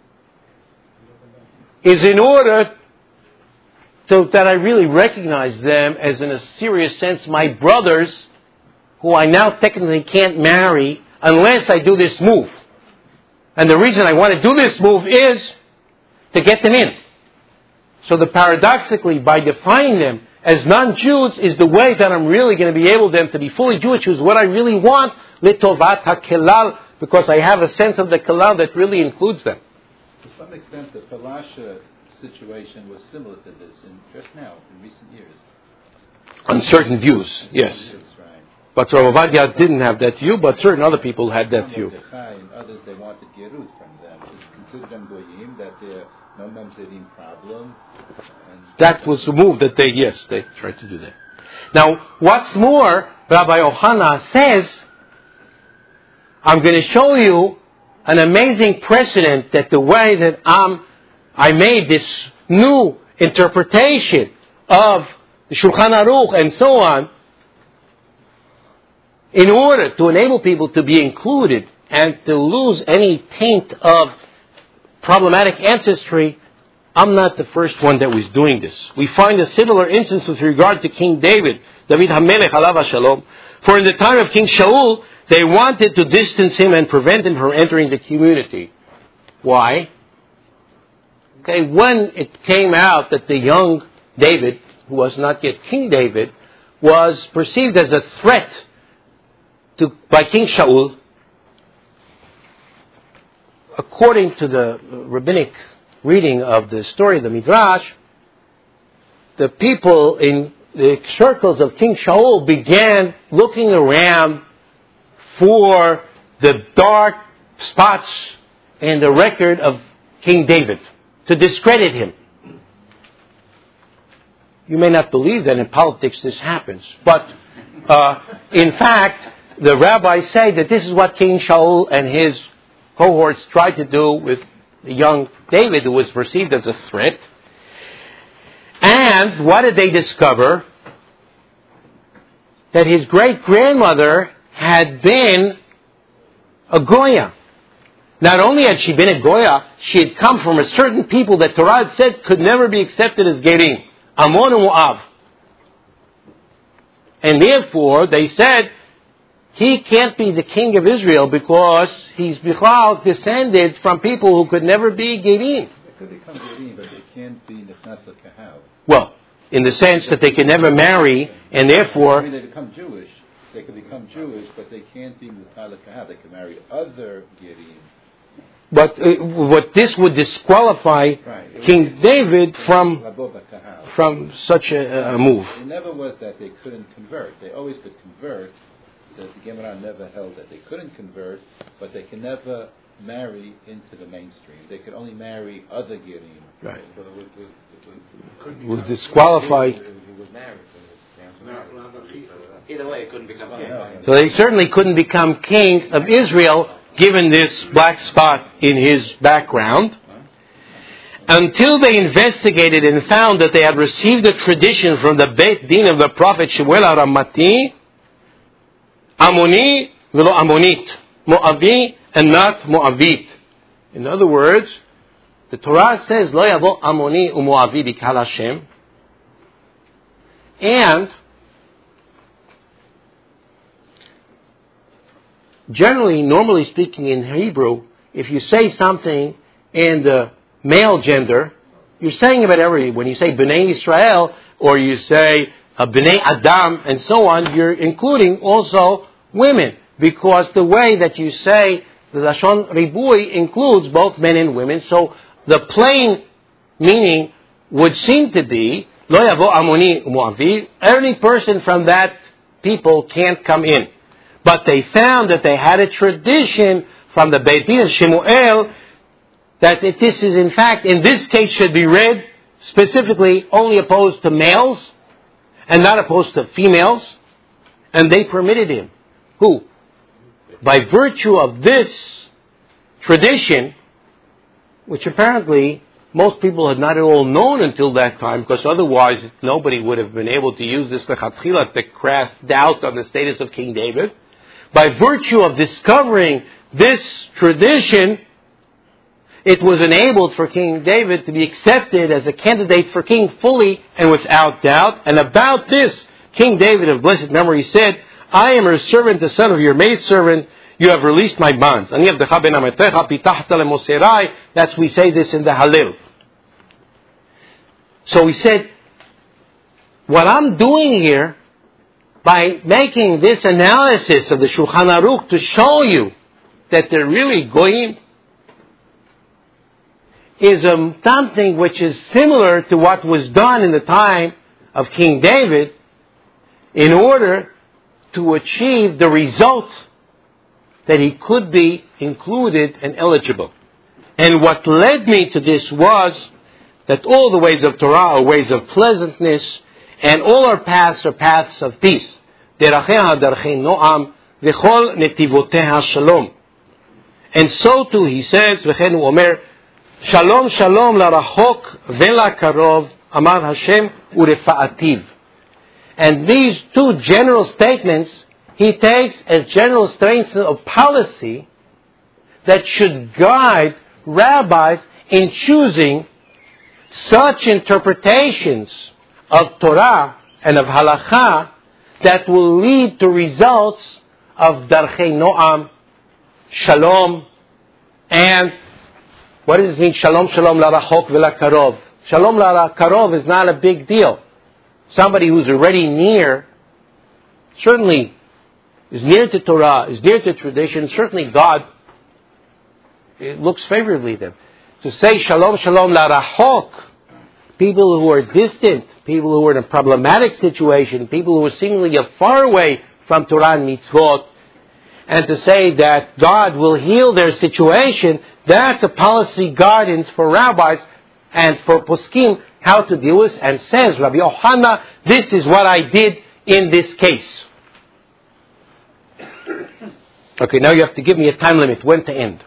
is in order to, that I really recognize them as, in a serious sense, my brothers, who I now technically can't marry unless I do this move. And the reason I want to do this move is to get them in. So the paradoxically, by defining them as non-Jews, is the way that I'm really going to be able them to be fully Jewish, which is what I really want, litovat hakelal, because I have a sense of the kelal that really includes them. To some extent, the Falasha situation was similar to this in just now, in recent years. On certain views, yes. Views, right. But Rav Ovadia didn't have that view, but certain other people had that view. And others, they wanted Gerut from them. Just consider them goyim, that they're no mamzerim problem. And that was the move that they, yes, they tried to do that. Now, what's more, Rabbi Ohana says, I'm going to show you an amazing precedent that the way that I'm, I made this new interpretation of the Shulchan Aruch and so on, in order to enable people to be included and to lose any taint of problematic ancestry, I'm not the first one that was doing this. We find a similar instance with regard to King David, David HaMelech alav hashalom. For in the time of King Shaul, they wanted to distance him and prevent him from entering the community. Why? Okay, when it came out that the young David, who was not yet King David, was perceived as a threat to, by King Shaul, according to the rabbinic reading of the story of the Midrash, the people in the circles of King Shaul began looking around for the dark spots in the record of King David to discredit him. You may not believe that in politics this happens, but uh, in fact, the rabbis say that this is what King Shaul and his cohorts tried to do with the young David, who was perceived as a threat. And what did they discover? That his great-grandmother had been a Goya. Not only had she been a Goya, she had come from a certain people that Torah had said could never be accepted as Gerim, Ammon and Moab. And therefore, they said, he can't be the king of Israel because he's Bichlal descended from people who could never be Gerim. They could become Gerim, but they can't be Nechnas Kahav. Well, in the sense that they can never marry, and therefore... I mean, they become Jewish. They can become Jewish, but they can't be Mutal Kahav. They can marry other Gerim. But uh, what this would disqualify right. King David from from such a, a move. It never was that they couldn't convert. They always could convert. The Gemara never held that they couldn't convert, but they can never marry into the mainstream. They could only marry other Gerim. Right. So it would, would, would, would, would disqualify. Either way, it couldn't become king. So they certainly couldn't become king of Israel, given this black spot in his background, until they investigated and found that they had received a tradition from the Beit Din of the prophet Shemuel HaRamati, Ammoni velo Ammonit, Moavi and not Moavit. In other words, the Torah says, Lo yavo Ammoni u'Moavi b'kal Hashem, and generally, normally speaking in Hebrew, if you say something in the male gender, you're saying about everything. When you say Bnei Israel, or you say uh, Bnei Adam, and so on, you're including also women. Because the way that you say the Lashon Ribui includes both men and women. So the plain meaning would seem to be, Lo yavo Ammoni u'Moavi, any person from that people can't come in. But they found that they had a tradition from the Beit Din of Shemuel that it, this is in fact, in this case should be read specifically only opposed to males and not opposed to females. And they permitted him. Who? By virtue of this tradition, which apparently most people had not at all known until that time, because otherwise nobody would have been able to use this lechatchila to cast doubt on the status of King David. By virtue of discovering this tradition, it was enabled for King David to be accepted as a candidate for king fully and without doubt. And about this, King David of blessed memory said, I am your servant, the son of your maidservant. You have released my bonds. That's we say this in the Hallel. So he said, what I'm doing here, by making this analysis of the Shulchan Aruch to show you that they're really goyim, is um, something which is similar to what was done in the time of King David in order to achieve the result that he could be included and eligible. And what led me to this was that all the ways of Torah are ways of pleasantness, and all our paths are paths of peace. Deracheha darchei noam v'chol netivoteha shalom. And so too he says, v'chen hu omer, Shalom shalom larachok v'lakarov Amar Hashem urefa'ativ. And these two general statements he takes as general statements of policy that should guide rabbis in choosing such interpretations of Torah and of halakha that will lead to results of darchei noam, shalom, and what does it mean? Shalom, shalom, la rachok v'la karov. Shalom la karov is not a big deal. Somebody who's already near, certainly is near to Torah, is near to tradition, certainly God, it looks favorably to them. To say shalom, shalom la rachok, people who are distant, people who are in a problematic situation, people who are seemingly far away from Torah and mitzvot, and to say that God will heal their situation, that's a policy guidance for rabbis and for poskim how to deal with. And says Rabbi Yochanan, this is what I did in this case. Okay, now you have to give me a time limit, when to end.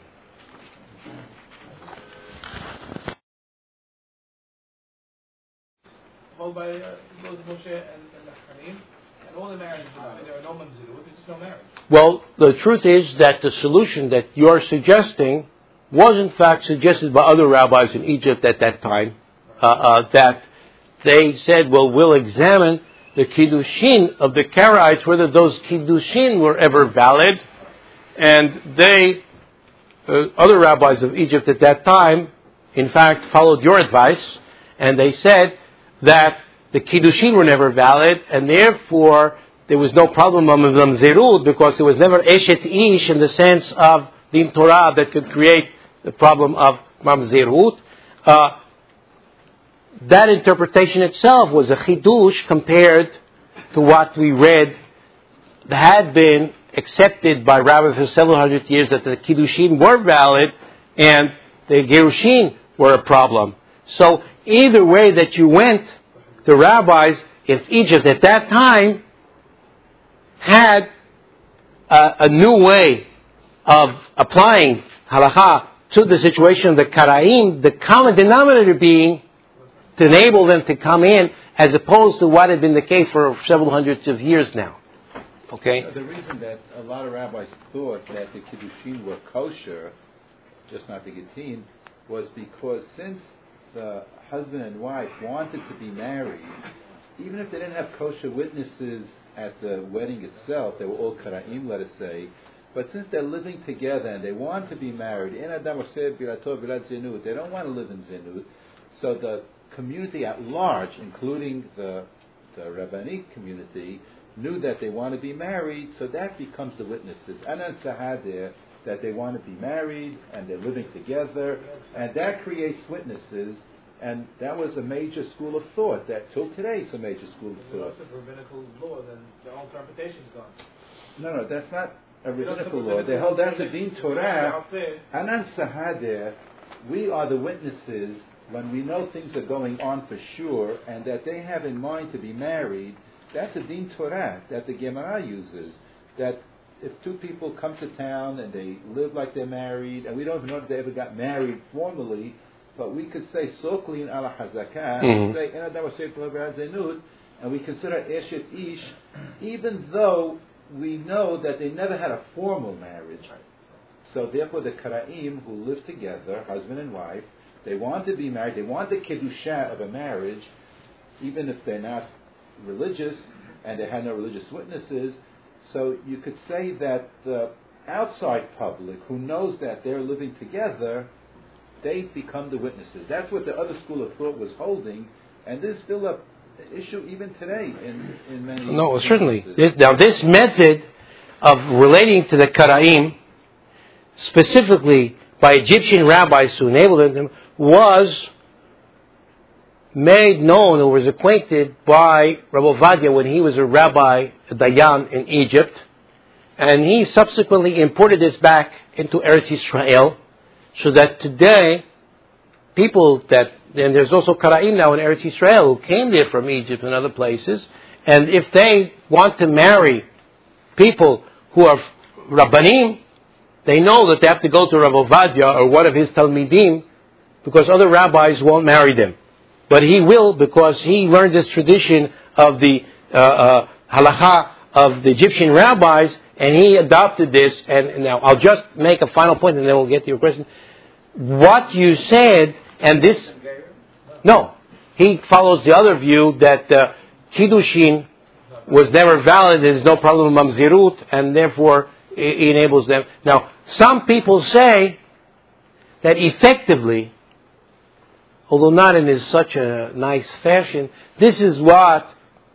Followed by uh, Moshe and, and Hanim, and all the marriages are there are no mamzerut, there's just no marriage. Well, the truth is that the solution that you're suggesting was in fact suggested by other rabbis in Egypt at that time, uh, uh, that they said, well, we'll examine the kiddushin of the Karaites, whether those kiddushin were ever valid, and they, uh, other rabbis of Egypt at that time, in fact, followed your advice, and they said that the kiddushin were never valid, and therefore there was no problem of mamzerut because there was never eshet ish in the sense of the Torah that could create the problem of mamzerut. Uh, that interpretation itself was a chidush compared to what we read had been accepted by rabbis for several hundred years, that the kiddushin were valid and the gerushin were a problem. So either way that you went, the rabbis in Egypt at that time had a, a new way of applying halakha to the situation of the Karaim, the common denominator being to enable them to come in, as opposed to what had been the case for several hundreds of years now. Okay? The reason that a lot of rabbis thought that the kiddushin were kosher, just not the gittin, was because since the husband and wife wanted to be married, even if they didn't have kosher witnesses at the wedding itself, they were all karaim, let us say, but since they're living together and they want to be married, they don't want to live in zinut, so the community at large, including the, the rabbinic community, knew that they want to be married, so that becomes the witnesses. Anan Sahadir, that they want to be married and they're living together, and that creates witnesses, and that was a major school of thought. That till today it's a major school of thought. If it's a rabbinical law, then the whole interpretation's gone. No, no, that's not a rabbinical law. They hold that's a din Torah. Anan Sahadir, we are the witnesses when we know things are going on for sure, and that they have in mind to be married. That's a din Torah that the Gemara uses. That if two people come to town and they live like they're married, and we don't even know if they ever got married formally, but we could say soklin ala hazakah, and say zenut, and we consider eshet ish, even though we know that they never had a formal marriage. So therefore, the karaim who live together, husband and wife, they want to be married. They want the kedusha of a marriage, even if they're not religious and they have no religious witnesses. So you could say that the outside public who knows that they're living together, they become the witnesses. That's what the other school of thought was holding, and there's still a issue even today in, in many No, certainly. This, now this method of relating to the Karaim, specifically by Egyptian rabbis who enabled them, was made known or was acquainted by Rabbi Ovadia when he was a rabbi, a Dayan in Egypt, and he subsequently imported this back into Eretz Israel, so that today people that, and there's also Karaim now in Eretz Israel who came there from Egypt and other places, and if they want to marry people who are Rabbanim, they know that they have to go to Rabbi Ovadia or one of his Talmidim, because other rabbis won't marry them. but he will because he learned this tradition of the uh, uh, halakha of the Egyptian rabbis, and he adopted this. And now I'll just make a final point, and then we'll get to your question. What you said, and this, no, he follows the other view that uh, Kiddushin was never valid. There's no problem with mamzirut, and therefore it enables them. Now, some people say that effectively, although not in such a nice fashion, this is what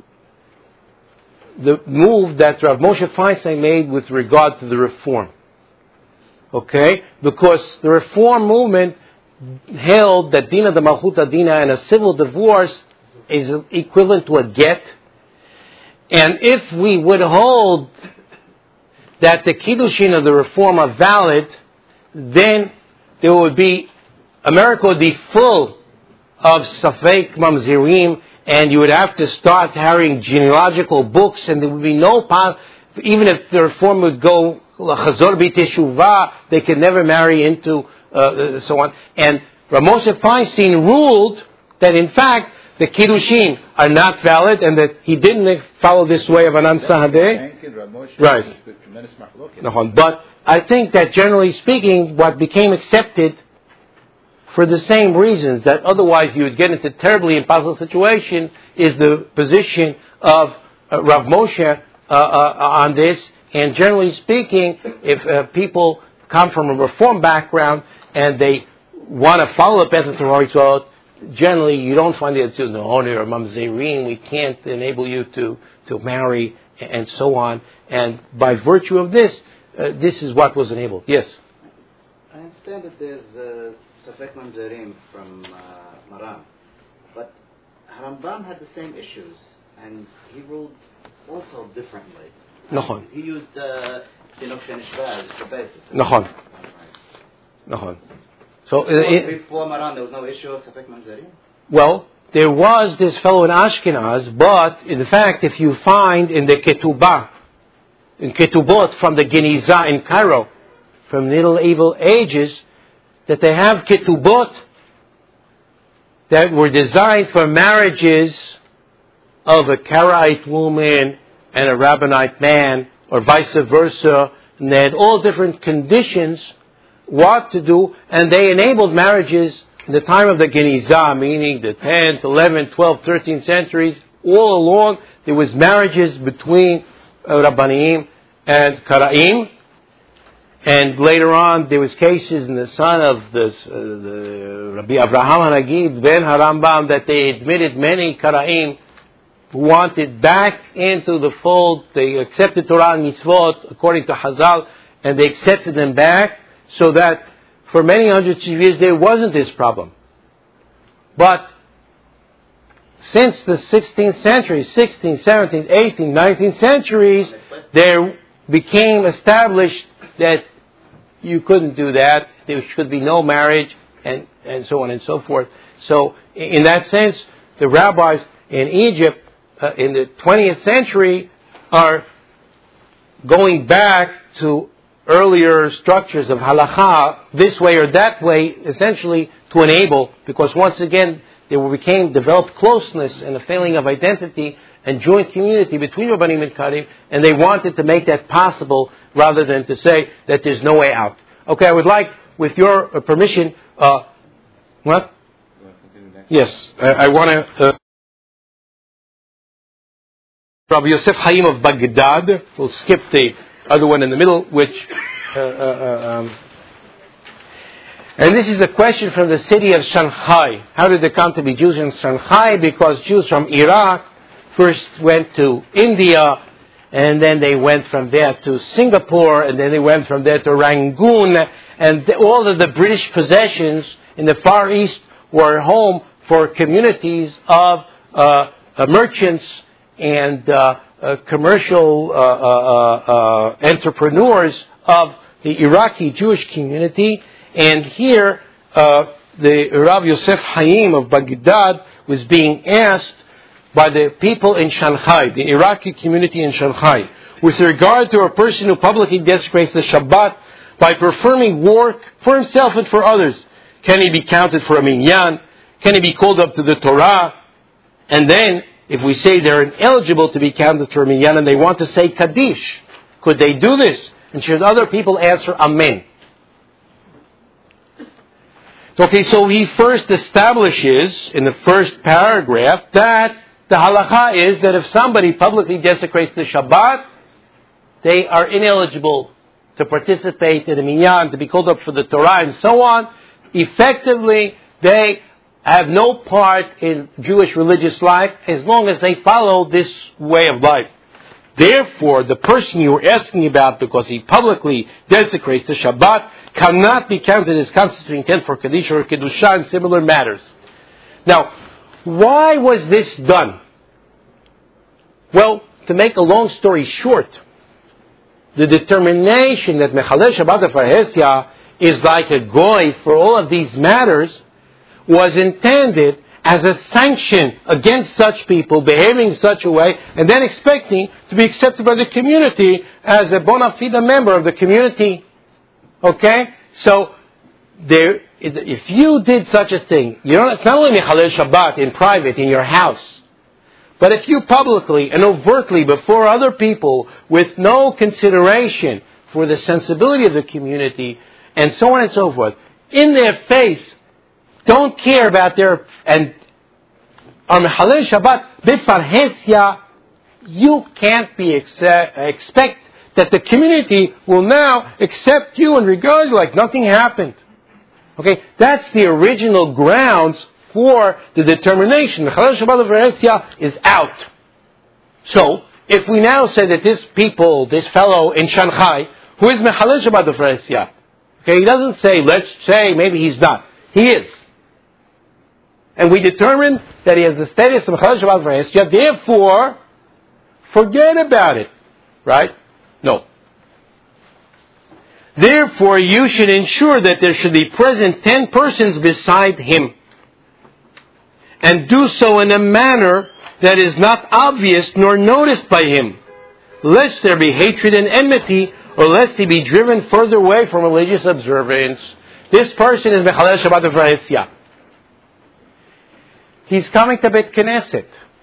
the move that Rav Moshe Feinstein made with regard to the Reform. Okay? Because the Reform movement held that Dina de Malchuta Dina and a civil divorce is equivalent to a get. And if we would hold that the Kiddushin of the Reform are valid, then there would be, America would be full of Safek Mamzirim, and you would have to start having genealogical books, and there would be no, even if the Reform would go Chazor B'Teshuvah, they could never marry into, uh, so on. And Rav Moshe Feinstein ruled that in fact, the Kiddushin are not valid, and that he didn't follow this way of Anan Sahadeh. Right. But I think that generally speaking, what became accepted for the same reasons that otherwise you would get into terribly impossible situation is the position of uh, Rav Moshe uh, uh, on this. And generally speaking, if uh, people come from a Reform background and they want to follow the path of Torah Yisrael, generally, you don't find it to the owner or mamzerim. We can't enable you to, to marry and so on. And by virtue of this, uh, this is what was enabled. Yes? I understand that there's uh, Safek Mamzerim from uh, Maran. But Harambam had the same issues. And he ruled also differently. Nachon. He used Dinok Shenishva as the basis. Nachon. Nachon. So, before, it, before Maran, there was no issue of Safek Mamzerim? Well, there was this fellow in Ashkenaz, but in fact, if you find in the Ketubah, in Ketubot from the Genizah in Cairo, from medieval ages, that they have Ketubot that were designed for marriages of a Karaite woman and a Rabbinite man, or vice versa, and they had all different conditions what to do, and they enabled marriages in the time of the Genizah, meaning the tenth, eleventh, twelfth, thirteenth centuries. All along, there was marriages between uh, Rabbanim and Karaim, and later on, there was cases in the son of this, uh, the Rabbi Avraham Hanagid ben Harambam that they admitted many Karaim who wanted back into the fold. They accepted Torah and Mitzvot according to Hazal, and they accepted them back. So that for many hundreds of years there wasn't this problem. But since the sixteenth century, sixteenth, seventeenth, eighteenth, nineteenth centuries, there became established that you couldn't do that. There should be no marriage, and, and so on and so forth. So in that sense, the rabbis in Egypt uh, in the twentieth century are going back to earlier structures of halakha, this way or that way, essentially to enable, because once again, there became developed closeness and a feeling of identity and joint community between Rabbanim and Karim, and they wanted to make that possible rather than to say that there's no way out. Okay, I would like, with your uh, permission, uh, what? Yes, I, I want to... Uh, Rabbi Yosef Haim of Baghdad. We'll skip the other one in the middle, which... Uh, uh, um, and this is a question from the city of Shanghai. How did they come to be Jews in Shanghai? Because Jews from Iraq first went to India, and then they went from there to Singapore, and then they went from there to Rangoon, and the, all of the British possessions in the Far East were home for communities of uh, uh, merchants and uh, uh, commercial uh, uh, uh, entrepreneurs of the Iraqi Jewish community. And here, uh, the Rav Yosef Haim of Baghdad was being asked by the people in Shanghai, the Iraqi community in Shanghai, with regard to a person who publicly desecrates the Shabbat by performing work for himself and for others. Can he be counted for a minyan? can he be called up to the Torah? And then, if we say they're ineligible to be counted for a minyan and they want to say Kaddish, could they do this? And should other people answer Amen? Okay, so he first establishes in the first paragraph that the halacha is that if somebody publicly desecrates the Shabbat, they are ineligible to participate in a minyan, to be called up for the Torah, and so on. Effectively, they have no part in Jewish religious life as long as they follow this way of life. Therefore, the person you were asking about, because he publicly desecrates the Shabbat, cannot be counted as constituting intent for Kaddish or Kedusha and similar matters. Now, why was this done? Well, to make a long story short, the determination that Mechalel Shabbat Farhesia is like a goy for all of these matters was intended as a sanction against such people behaving in such a way and then expecting to be accepted by the community as a bona fide member of the community. Okay? So, there, if you did such a thing, you know, it's not only Mechalel Shabbat in private, in your house, but if you publicly and overtly before other people with no consideration for the sensibility of the community and so on and so forth, in their face, don't care about their, and are Mechalel Shabbat B'Farhesia, you can't be accept, expect that the community will now accept you and regard you like nothing happened. Okay, that's the original grounds for the determination. Mechalel Shabbat B'Farhesia is out. So, if we now say that this people, this fellow in Shanghai, who is Mechalel Shabbat B'Farhesia, okay, he doesn't say, let's say maybe he's not. He is. And we determine that he has the status of Mechalel Shabbat B'Farhesia, therefore, forget about it. Right? No. Therefore, you should ensure that there should be present ten persons beside him. And do so in a manner that is not obvious nor noticed by him, lest there be hatred and enmity, or lest he be driven further away from religious observance. This person is Mechalel Shabbat B'Farhesia. He's coming to Bet Knesset.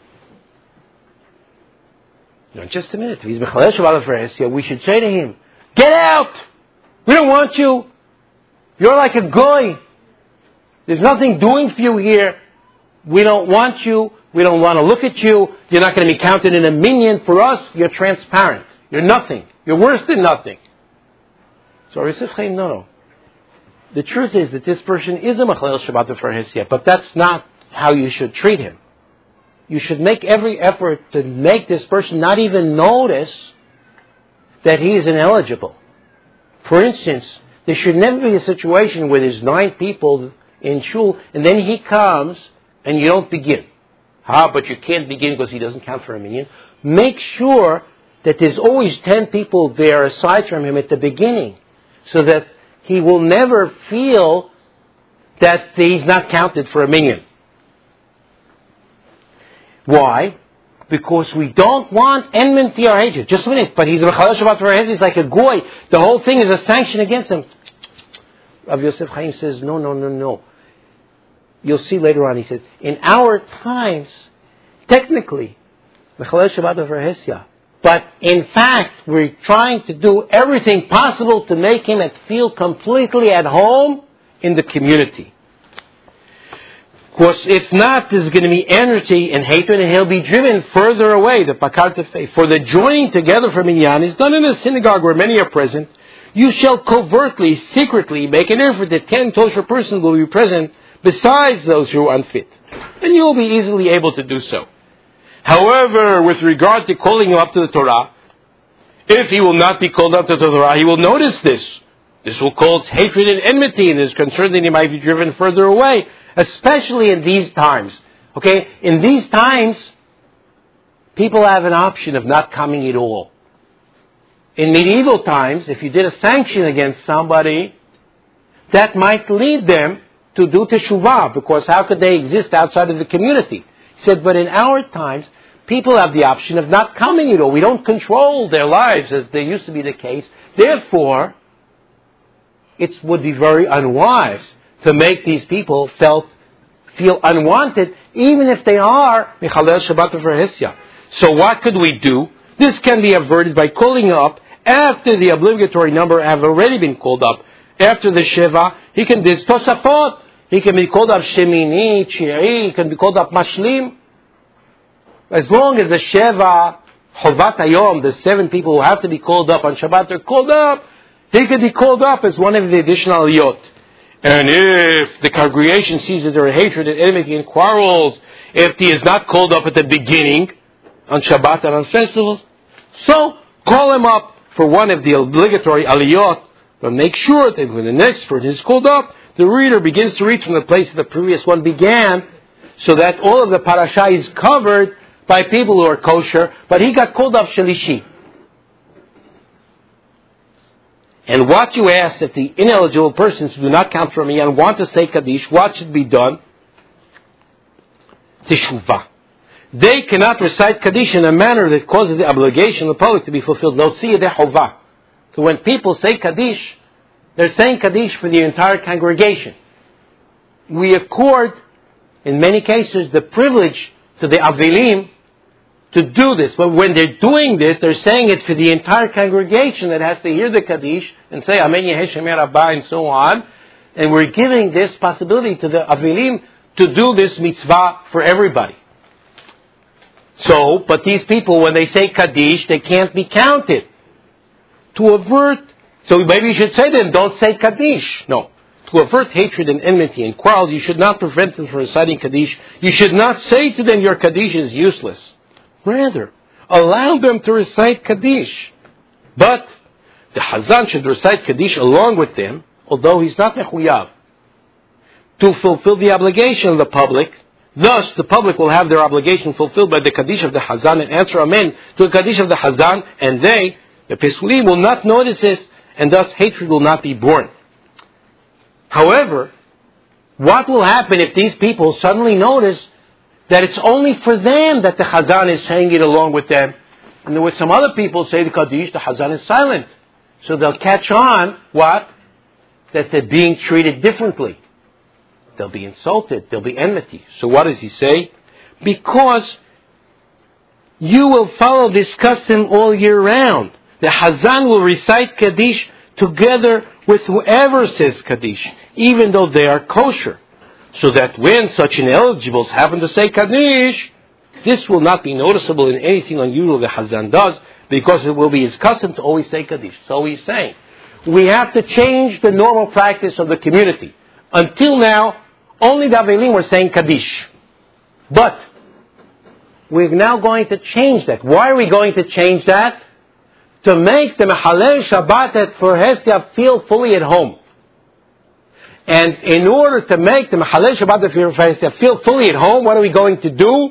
Now, just a minute. If he's Mechalel Shabbat B'Farhesia, we should say to him, get out! We don't want you. You're like a goy. There's nothing doing for you here. We don't want you. We don't want to look at you. You're not going to be counted in a minyan. For us, you're transparent. You're nothing. You're worse than nothing. So Yosef Chaim, no, no. The truth is that this person is a Mechalel Shabbat B'Farhesia, but that's not how you should treat him. You should make every effort to make this person not even notice that he is ineligible. For instance, there should never be a situation where there's nine people in shul and then he comes and you don't begin. Ah, but you can't begin because he doesn't count for a minyan. Make sure that there's always ten people there aside from him at the beginning, so that he will never feel that he's not counted for a minyan. Why? Because we don't want enmity or hatred. Just a minute, but he's a Mechalel Shabbat B'Farhesia, he's like a goy. The whole thing is a sanction against him. Rav Yosef Chaim says, no, no, no, no. You'll see later on, he says, in our times, technically, Mechalel Shabbat B'Farhesia, but in fact, we're trying to do everything possible to make him feel completely at home in the community. Because if not, there's going to be enmity and hatred, and he'll be driven further away, the pakar tefei. For the joining together for minyan is done in a synagogue where many are present. You shall covertly, secretly, make an effort that ten kosher persons will be present besides those who are unfit. And you will be easily able to do so. However, with regard to calling him up to the Torah, if he will not be called up to the Torah, he will notice this. This will cause hatred and enmity, and is concerned that he might be driven further away, especially in these times. Okay? In these times, people have an option of not coming at all. In medieval times, if you did a sanction against somebody, that might lead them to do teshuvah, because how could they exist outside of the community? He said, but in our times, people have the option of not coming at all. We don't control their lives as they used to be the case. Therefore, it would be very unwise to make these people felt feel unwanted, even if they are Mechalel Shabbat V'Hesya. So what could we do? This can be averted by calling up after the obligatory number have already been called up. After the Sheva, he can do Tosafot. He can be called up Shemini, Chiri, he can be called up Mashlim. As long as the Sheva, Chovat Hayom, the seven people who have to be called up on Shabbat are called up, he can be called up as one of the additional Aliyot. And if the congregation sees that there are hatred and enmity and quarrels, if he is not called up at the beginning, on Shabbat and on festivals, so call him up for one of the obligatory Aliyot, but make sure that when the next person is called up, the reader begins to read from the place that the previous one began, so that all of the parasha is covered by people who are kosher, but he got called up Shalishi. And what you ask that the ineligible persons who do not count for me and want to say Kaddish, what should be done? Teshuvah. They cannot recite Kaddish in a manner that causes the obligation of the public to be fulfilled. L'otziyah de'chovah. So when people say Kaddish, they're saying Kaddish for the entire congregation. We accord, in many cases, the privilege to the Avilim to do this. But when they're doing this, they're saying it for the entire congregation that has to hear the Kaddish and say Amen Yehei Shemei Rabbah and so on. And we're giving this possibility to the Avilim to do this mitzvah for everybody. So, but these people, when they say Kaddish, they can't be counted. To avert, so maybe you should say to them, don't say Kaddish. No. To avert hatred and enmity and quarrels, you should not prevent them from reciting Kaddish. You should not say to them, your Kaddish is useless. Rather, allow them to recite Kaddish. But the Hazan should recite Kaddish along with them, although he's not mechuyav, to fulfill the obligation of the public. Thus, the public will have their obligation fulfilled by the Kaddish of the Hazan and answer Amen to the Kaddish of the Hazan, and they, the Pesulim, will not notice this, and thus hatred will not be born. However, what will happen if these people suddenly notice that it's only for them that the Hazan is saying it along with them, and there were some other people say the Kaddish, the Hazan is silent. So they'll catch on, what? That they're being treated differently. They'll be insulted. There'll be enmity. So what does he say? Because you will follow this custom all year round. The Hazan will recite Kaddish together with whoever says Kaddish, even though they are kosher. So that when such ineligibles happen to say Kaddish, this will not be noticeable in anything unusual the Hazan does, because it will be his custom to always say Kaddish. So he's saying, we have to change the normal practice of the community. Until now, only the Avelim were saying Kaddish. But we're now going to change that. Why are we going to change that? To make the Mechalel Shabbat at V'Hesya feel fully at home. And in order to make the Mechalel Shabbat at V'Hesya feel fully at home, what are we going to do?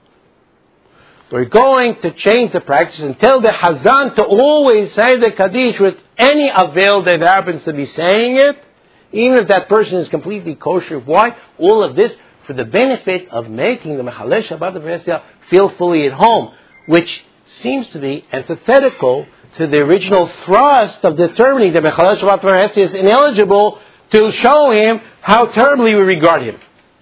We're going to change the practice and tell the Hazan to always say the Kaddish with any avail that happens to be saying it, even if that person is completely kosher. Why? All of this for the benefit of making the Mechalel Shabbat V'Hesya feel fully at home, which seems to be antithetical to the original thrust of determining that Mechalel Shabbat V'Hesya is ineligible, to show him how terribly we regard him.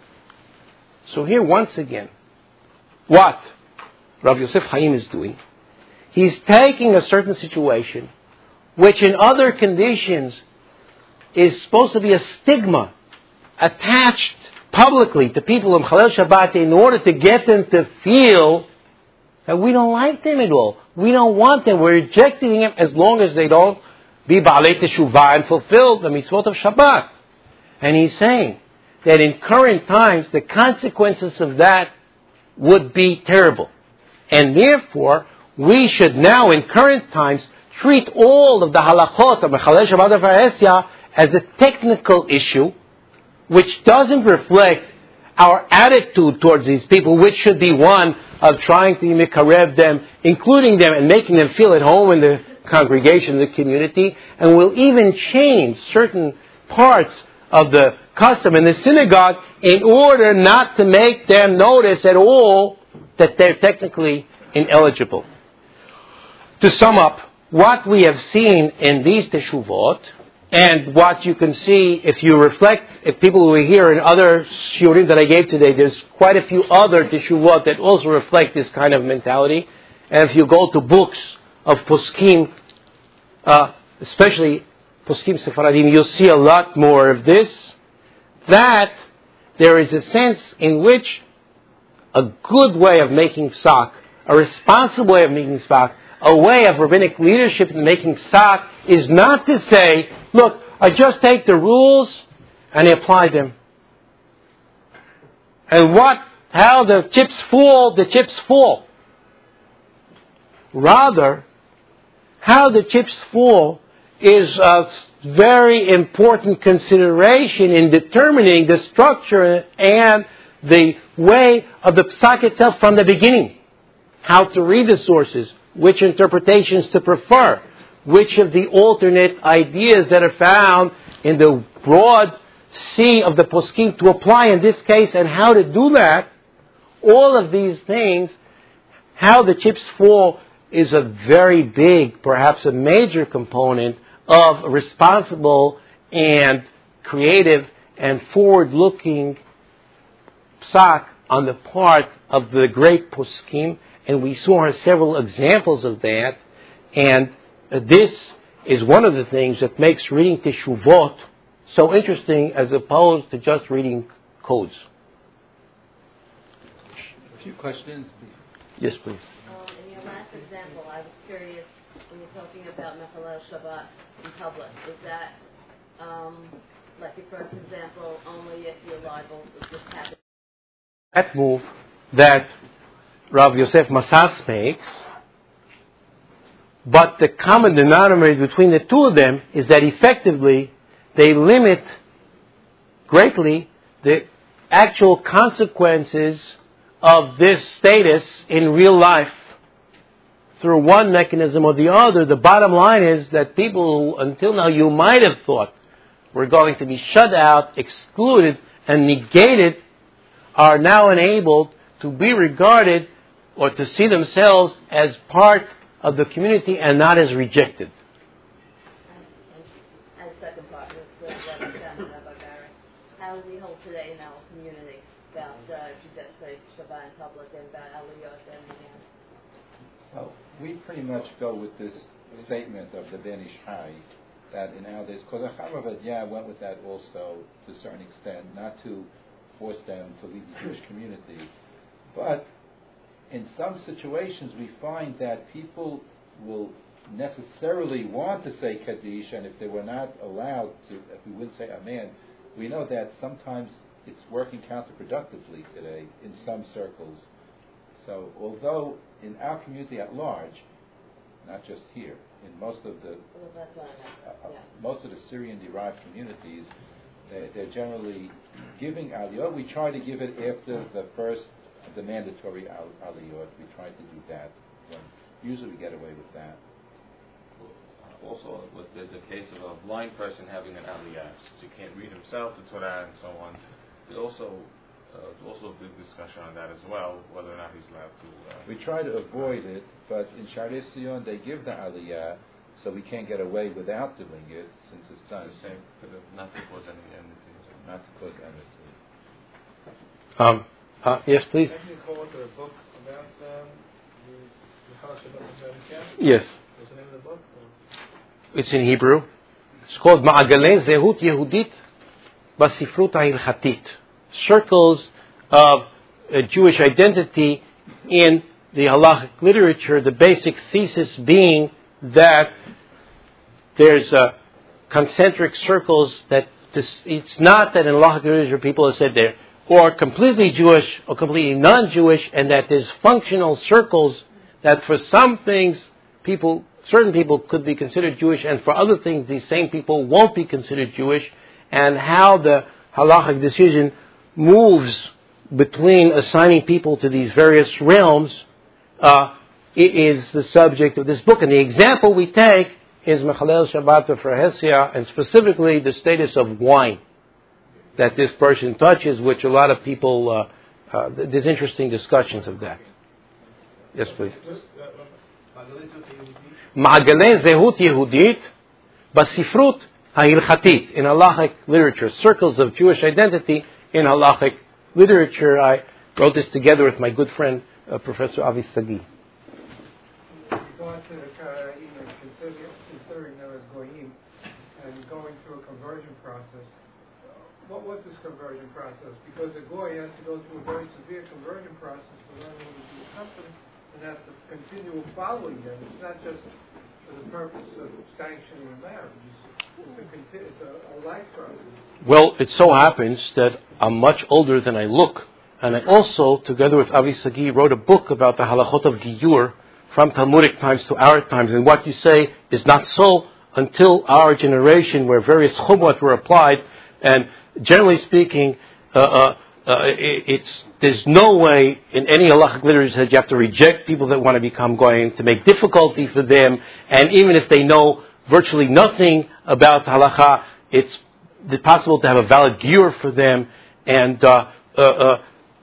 So here once again, what Rav Yosef Chaim is doing, he's taking a certain situation which in other conditions is supposed to be a stigma attached publicly to people of Mechalel Shabbat in order to get them to feel that we don't like them at all. We don't want them. We're rejecting them as long as they don't be Ba'alei Teshuvah and fulfill the mitzvot of Shabbat. And he's saying that in current times, the consequences of that would be terrible. And therefore, we should now, in current times, treat all of the halachot of Mechalel Shabbat V'Hesya as a technical issue, which doesn't reflect our attitude towards these people, which should be one of trying to mikarev them, including them and making them feel at home in the congregation, the community, and will even change certain parts of the custom in the synagogue in order not to make them notice at all that they're technically ineligible. To sum up, what we have seen in these teshuvot And what you can see, if you reflect, if people were here in other shiurim that I gave today, there's quite a few other teshuvot that also reflect this kind of mentality. And if you go to books of poskim, uh, especially poskim Sephardim, you'll see a lot more of this. That there is a sense in which a good way of making psak, a responsible way of making psak, a way of rabbinic leadership in making psak is not to say, look, I just take the rules and I apply them. And what, how the chips fall, the chips fall. Rather, how the chips fall is a very important consideration in determining the structure and the way of the psak itself from the beginning. How to read the sources, which interpretations to prefer, which of the alternate ideas that are found in the broad sea of the poskim to apply in this case, and how to do that. All of these things, how the chips fall, is a very big, perhaps a major component of responsible and creative and forward-looking psak on the part of the great poskim. And we saw several examples of that. And uh, this is one of the things that makes reading teshuvot so interesting as opposed to just reading codes. A few questions. Yes, please. Um, in your last example, I was curious, when you're talking about Mechalel Shabbat in public, is that, um, like your first example, only if you're liable to just happen? That move that Rav Yosef Masas makes, but the common denominator between the two of them is that effectively they limit greatly the actual consequences of this status in real life through one mechanism or the other. The bottom line is that people who until now you might have thought were going to be shut out, excluded, and negated are now enabled to be regarded or to see themselves as part of the community and not as rejected. And the second part is the Rabbi Barry. How do we hold today in our community about uh, Judaic Shabbat in public and about Aliyot and again? Well, we pretty much go with this statement of the Ben Ish Hai that in our days, because Acham went with that also to a certain extent, not to force them to leave the Jewish community, but in some situations we find that people will necessarily want to say Kaddish, and if they were not allowed to, if we wouldn't say Amen, we know that sometimes it's working counterproductively today in some circles. So although in our community at large, not just here, in most of the Well, that's what I meant. uh, Yeah. most of the Syrian-derived communities, they, they're generally giving aliyot. We try to give it after the first, the mandatory al- aliyot. We try to do that. When usually we get away with that. Also, with, there's a case of a blind person having an aliyah, since he can't read himself the Torah and so on. There's also uh, there's also a big discussion on that as well, whether or not he's allowed to. Uh, We try to avoid it, but in Sha'arei Zion they give the aliyah, so we can't get away without doing it since it's done. the same, not to cause any enmity. Not to cause enmity. Um, uh, yes, please. Can you call it a book about um, the Mechalel Shabbat in Camp? Yes. What's the name of the book? Or? It's in Hebrew. It's called Ma'agalei Zehut Yehudit Basifrut HaHilchatit. Circles of uh, Jewish identity in the halachic literature, the basic thesis being that there's uh, concentric circles that this, it's not that in halachic literature people have said they're or completely Jewish or completely non-Jewish, and that there's functional circles that for some things people, certain people could be considered Jewish, and for other things these same people won't be considered Jewish, and how the halachic decision moves between assigning people to these various realms uh, is the subject of this book. And the example we take is Mechalel Shabbat for Hesia, and specifically the status of wine that this person touches, which a lot of people, uh, uh, there's interesting discussions of that. Yes, please. Ma'agalei Zehut Yehudit Basifrut ha'ilchatit, in halachic literature, circles of Jewish identity in halachic literature. I wrote this together with my good friend, uh, Professor Avi Sagi. Going to the Karaim and considering, considering them as goyim and going through a conversion process. What was this conversion process? Because a goy has to go through a very severe conversion process to learn what to do with custom and has to continue following them. It's not just for the purpose of sanctioning a marriage. It's a, conti- it's a, a life process. Well, it so happens that I'm much older than I look. And I also, together with Avi Sagi, wrote a book about the halachot of Giyur from Talmudic times to our times. And what you say is not so until our generation, where various chumot were applied. And generally speaking, uh, uh, uh, it, it's there's no way in any halachic literature that you have to reject people that want to become goyim, to make difficulty for them. And even if they know virtually nothing about halacha, it's possible to have a valid giyur for them. And uh, uh, uh,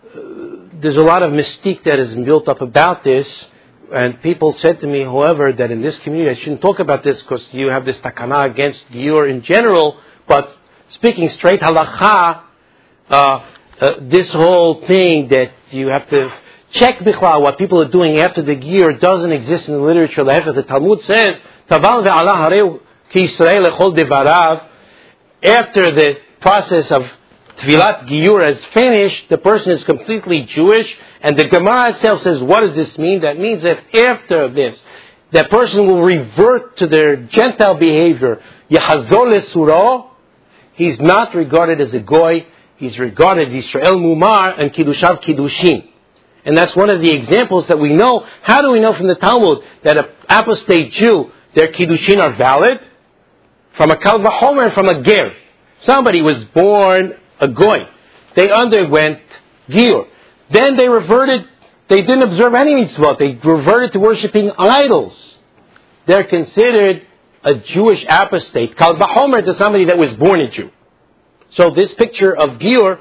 there's a lot of mystique that is built up about this. And people said to me, however, that in this community I shouldn't talk about this because you have this takana against giyur in general. But speaking straight halacha, uh, uh, this whole thing that you have to check bichlal what people are doing after the giyur doesn't exist in the literature. The Talmud says, Taval ve'ala hareu ki Yisrael lechol devarav. After the process of Tvilat Giyur is finished, the person is completely Jewish, and the Gemara itself says, what does this mean? That means that after this, that person will revert to their Gentile behavior. Yahazor lesurah, he's not regarded as a goy, he's regarded as Yisrael Mumar and Kiddushav Kiddushin. And that's one of the examples that we know. How do we know from the Talmud that an apostate Jew, their Kiddushin are valid? From a Kal Vachomer and from a Ger. Somebody was born a goy. They underwent giyur. Then they reverted, they didn't observe any mitzvot. They reverted to worshipping idols. They're considered a Jewish apostate. Kal Vachomer to somebody that was born a Jew. So this picture of giyur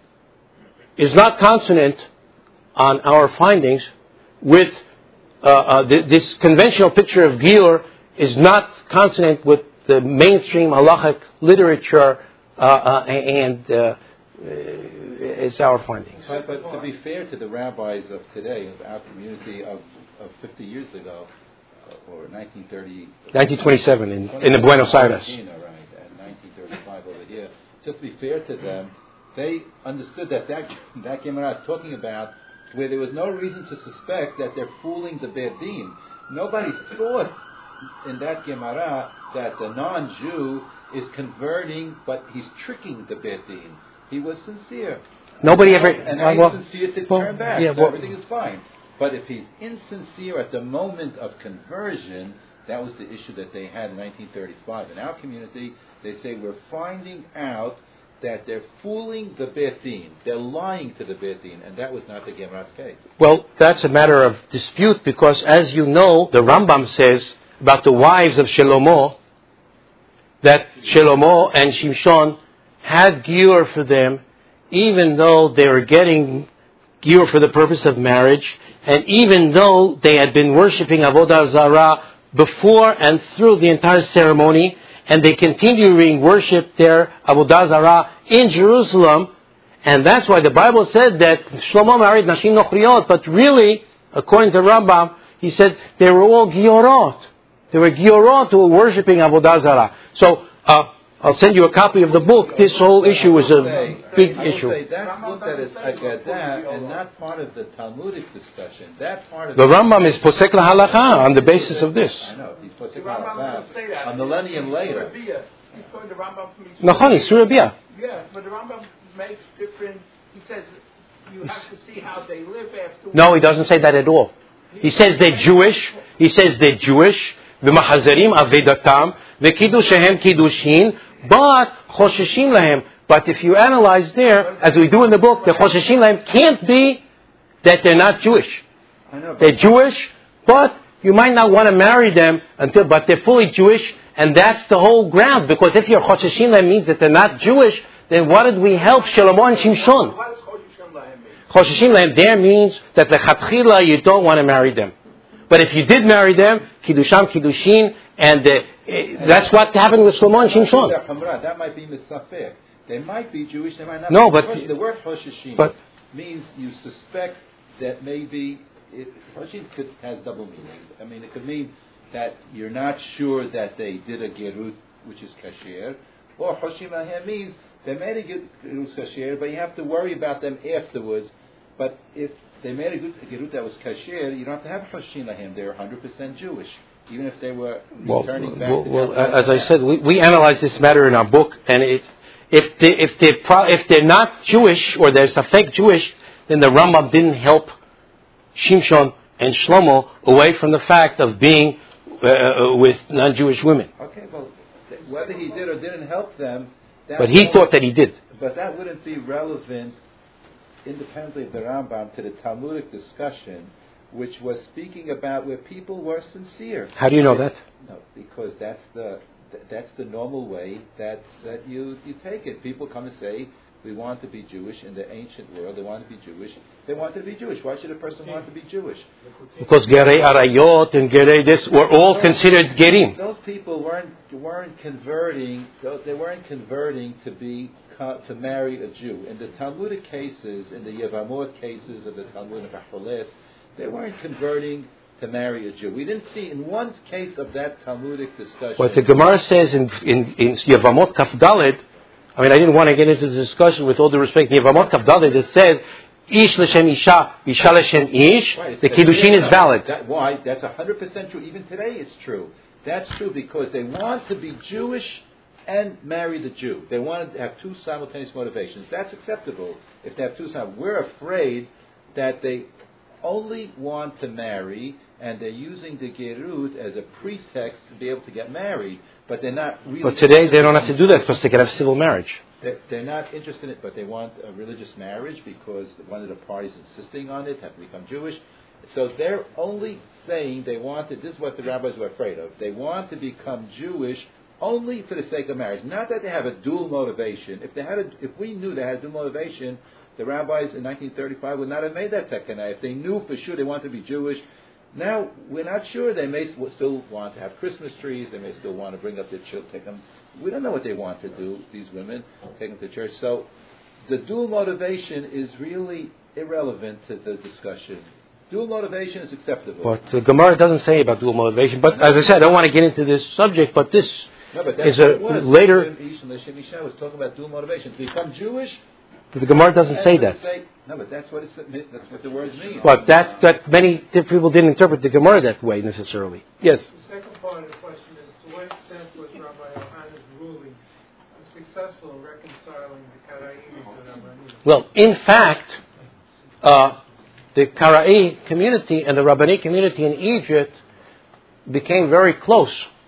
is not consonant on our findings with uh, uh, th- this conventional picture of giyur is not consonant with the mainstream halachic literature uh, uh, and uh, it's our findings. But, but to be fair to the rabbis of today, of our community of, of fifty years ago, uh, or nineteen thirty... nineteen twenty-seven in, in the Buenos Aires. Right, and nineteen thirty-five over here. Just to be fair to them, they understood that that, that Gemara is talking about where there was no reason to suspect that they're fooling the Beit Din. Nobody thought in that Gemara that the non-Jew is converting, but he's tricking the Beit Din. He was sincere. Nobody ever... And now well, he's sincere to well, turn back, yeah, so well, everything is fine. But if he's insincere at the moment of conversion, that was the issue that they had in nineteen thirty-five. In our community, they say we're finding out that they're fooling the Beit Din. They're lying to the Beit Din, and that was not the Gemara's case. Well, that's a matter of dispute because, as you know, the Rambam says about the wives of Shlomo that Shlomo and Shimshon had giyur for them, even though they were getting giyur for the purpose of marriage, and even though they had been worshipping Avodah Zarah before and through the entire ceremony, and they continuing worship their Avodah Zarah in Jerusalem, and that's why the Bible said that Shlomo married Nashim Nochriot, but really, according to Rambam, he said they were all giyorot. They were giyorot who were worshipping Avodah Zarah. So, uh, I'll send you a copy of the book. This whole issue was a say, big I will issue. say that's looked at as Agadah and not part of the Talmudic discussion. That part of The Rambam is posek lahalacha on the basis of this. I know, he's posek The Rambam doesn't say that. a millennium later. He's quoting the Rambam from Yisrael. Nachon, it's Surah Biyah. Yeah, but the Rambam makes different. He says you have to see how they live after. No, he doesn't say that at all. He says they're Jewish. He says they're Jewish. V'machazerim avedatam v'kiddushehem kiddushin, but chosheshim lahem. But if you analyze there, as we do in the book, the chosheshim lahem can't be that they're not Jewish. I know, They're Jewish, but you might not want to marry them until, but they're fully Jewish, and that's the whole ground. Because if your chosheshim lahem means that they're not Jewish, then what did we help Shlomo and Shimshon? What does Chosheshim Lahem mean? Chosheshim lahem there means that the chatchila you don't want to marry them. But if you did marry them, Kiddusham, Kiddushin, And uh, that's what happened with Shlomo and Shimshon. That might be misafek. They might be Jewish, they might not no, be. But, the word Hosheshin but, means you suspect that maybe Hosheshin has double meanings. I mean, it could mean that you're not sure that they did a gerut, which is kasher, or Hoshim Lahem means they made a gerut kasher, but you have to worry about them afterwards. But if they made a gerut that was kasher, you don't have to have Hoshim Lahem. They're one hundred percent Jewish, even if they were returning well, back well, to well, as I said, we, we analyze this matter in our book, and it, if they if they pro, if they're not Jewish or there's a fake Jewish, then the Rambam didn't help Shimshon and Shlomo away from the fact of being uh, with non-Jewish women. Okay, well, th- whether he did or didn't help them, that but he thought that he did. But that wouldn't be relevant, independently of the Rambam, to the Talmudic discussion, which was speaking about where people were sincere. How do you know that? No, because that's the that's the normal way that that you you take it. People come and say, we want to be Jewish in the ancient world. They want to be Jewish. They want to be Jewish. Why should a person want to be Jewish? Because Gerei Arayot and Gerei this were all considered Gerim. Those people weren't weren't converting. They weren't converting to be to marry a Jew. In the Talmudic cases, in the Yevamot cases of the Talmud of Acholes, they weren't converting to marry a Jew. We didn't see in one case of that Talmudic discussion. What the Gemara says in in, in Yevamot Kaf Dalet, I mean, I didn't want to get into the discussion with all due respect. In Yevamot Kaf Dalet, it says, Ish l'shem isha, isha l'shem ish, right, the Kiddushin is valid. That, why? That's one hundred percent true. Even today it's true. That's true because they want to be Jewish and marry the Jew. They want to have two simultaneous motivations. That's acceptable if they have two simultaneous. We're afraid that they only want to marry and they're using the gerut as a pretext to be able to get married, but they're not really... But today they don't have to do that because they can have civil marriage. They're, they're not interested in it, but they want a religious marriage because one of the parties insisting on it have to become Jewish. So they're only saying they want to... This is what the rabbis were afraid of. They want to become Jewish only for the sake of marriage. Not that they have a dual motivation. If they had, a, if we knew they had a dual motivation, the rabbis in nineteen thirty-five would not have made that tekanah. If they knew for sure they wanted to be Jewish, now we're not sure. They may still want to have Christmas trees. They may still want to bring up their children, take them. We don't know what they want to do. These women take them to church. So the dual motivation is really irrelevant to the discussion. Dual motivation is acceptable. But the Gemara doesn't say about dual motivation. But as I said, I don't want to get into this subject. But this no, but is a later. Mishnah was talking about dual motivation to become Jewish. The Gemara doesn't say that. Say, no, but that's what it's, that's what the words mean. But that that many people didn't interpret the Gemara that way necessarily. Yes. The second part of the question is, to what extent was Rabbi Yohanan's ruling successful in reconciling the Karaim and the Rabbanim? Well, in fact, uh, the Kara'i community and the Rabbani community in Egypt became very close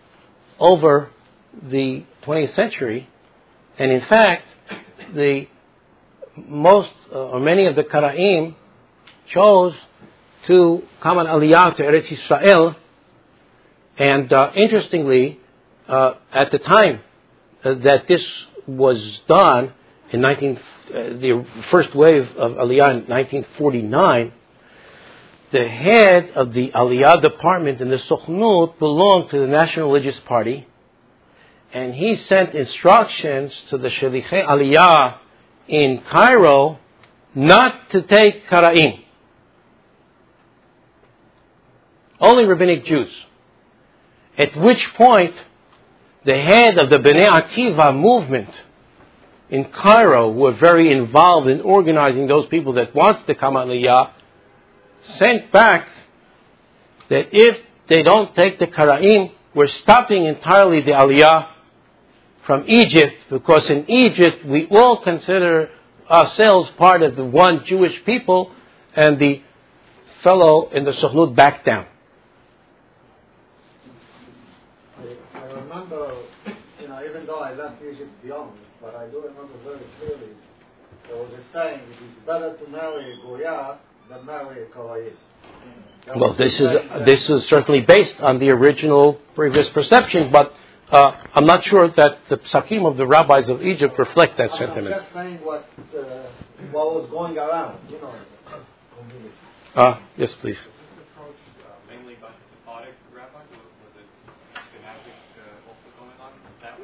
over the twentieth century, and in fact, the most uh, or many of the Kara'im chose to come on Aliyah to Eretz Yisrael, and uh, interestingly, uh, at the time uh, that this was done in nineteen, uh, the first wave of Aliyah in nineteen forty-nine, the head of the Aliyah department in the Sochnut belonged to the National Religious Party, and he sent instructions to the Shelichei Aliyah in Cairo not to take Kara'im. Only rabbinic Jews. At which point, the head of the Bnei Akiva movement in Cairo, who were very involved in organizing those people that wanted to come Aliyah, sent back that if they don't take the Kara'im, we're stopping entirely the Aliyah from Egypt, because in Egypt we all consider ourselves part of the one Jewish people, and the fellow in the Sochnut backed down. I, I remember, you know, even though I left Egypt young, but I do remember very clearly, there was a saying, it is better to marry a Goya than marry a Karaim. Well, this is this is certainly based on the original previous perception, but Uh, I'm not sure that the psakim of the rabbis of Egypt reflect that I'm sentiment. just saying what uh, what was going around, you know. Uh, yes, please. Mainly by Sephardic rabbis, or was it Ashkenazi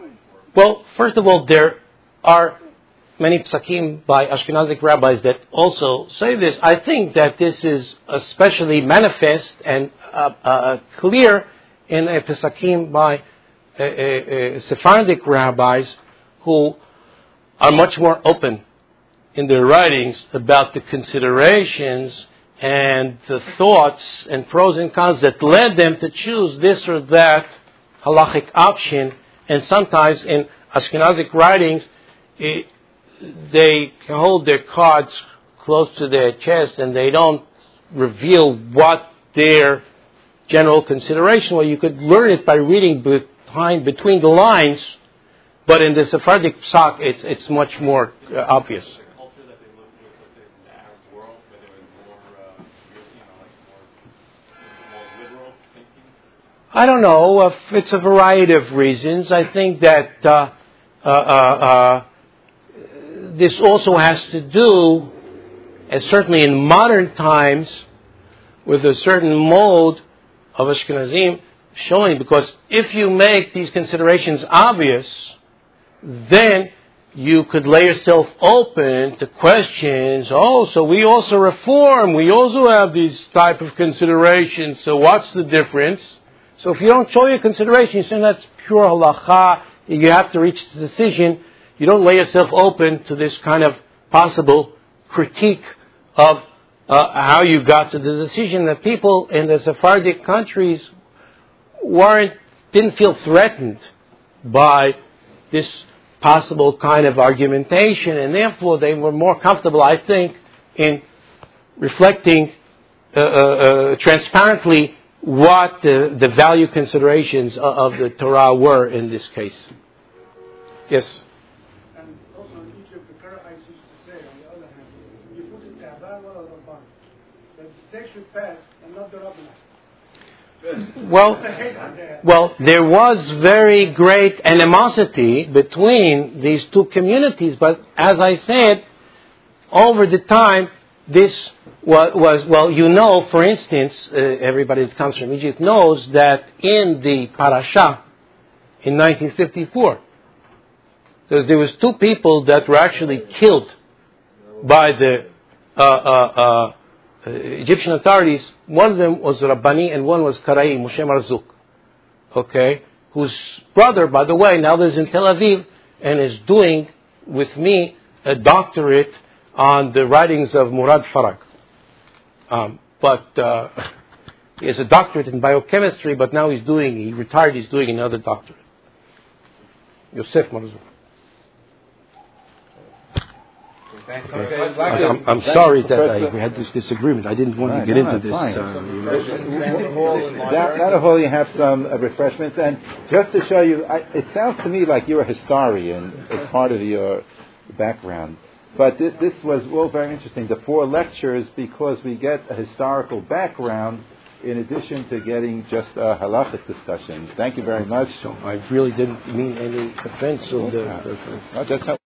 Well, first of all, there are many psakim by Ashkenazic rabbis that also say this. I think that this is especially manifest and uh, uh, clear in a psakim by uh, uh, Sephardic rabbis who are much more open in their writings about the considerations and the thoughts and pros and cons that led them to choose this or that halachic option. And sometimes in Ashkenazic writings, it, they hold their cards close to their chest and they don't reveal what their general consideration was. You could learn it by reading behind, between the lines, but in the Sephardic psak, it's, it's much more uh, obvious. I don't know. Uh, it's a variety of reasons. I think that uh, uh, uh, uh, this also has to do, and certainly in modern times, with a certain mode of Ashkenazim showing, because if you make these considerations obvious, then you could lay yourself open to questions. Oh, so we also reform. We also have these type of considerations. So what's the difference? So if you don't show your consideration, you say that's pure halacha, you have to reach the decision. You don't lay yourself open to this kind of possible critique of uh, how you got to the decision. That people in the Sephardic countries weren't, didn't feel threatened by this possible kind of argumentation, and therefore they were more comfortable, I think, in reflecting uh, uh, uh, transparently what the, the value considerations of the Torah were in this case. Yes? And also in Egypt, the Karaites used to say, on the other hand, you put it there, that the state should pass and not the Rabbanah. Well, well, there was very great animosity between these two communities, but as I said, over the time, this was, was well, you know, for instance, uh, everybody that comes from Egypt knows that in the parasha in nineteen fifty-four, there, there was two people that were actually killed by the uh, uh, uh, Egyptian authorities. One of them was Rabbani and one was Karai, Moshe Marzouk, okay, whose brother, by the way, now lives in Tel Aviv and is doing with me a doctorate on the writings of Murad Farag. Um, but uh, he has a doctorate in biochemistry, but now he's doing, he retired, he's doing another doctorate. Yosef Marzouk. Okay. I'm, I'm sorry that I, we had this disagreement. I didn't want right, to get no, into this. Fine. Uh, you know. Down, down the hall you have some uh, refreshments. And just to show you, I, it sounds to me like you're a historian as part of your background. But this, this was all very interesting. The four lectures, because we get a historical background in addition to getting just a halachic discussion. Thank you very much. So I really didn't mean any offense. Of the, the, no, just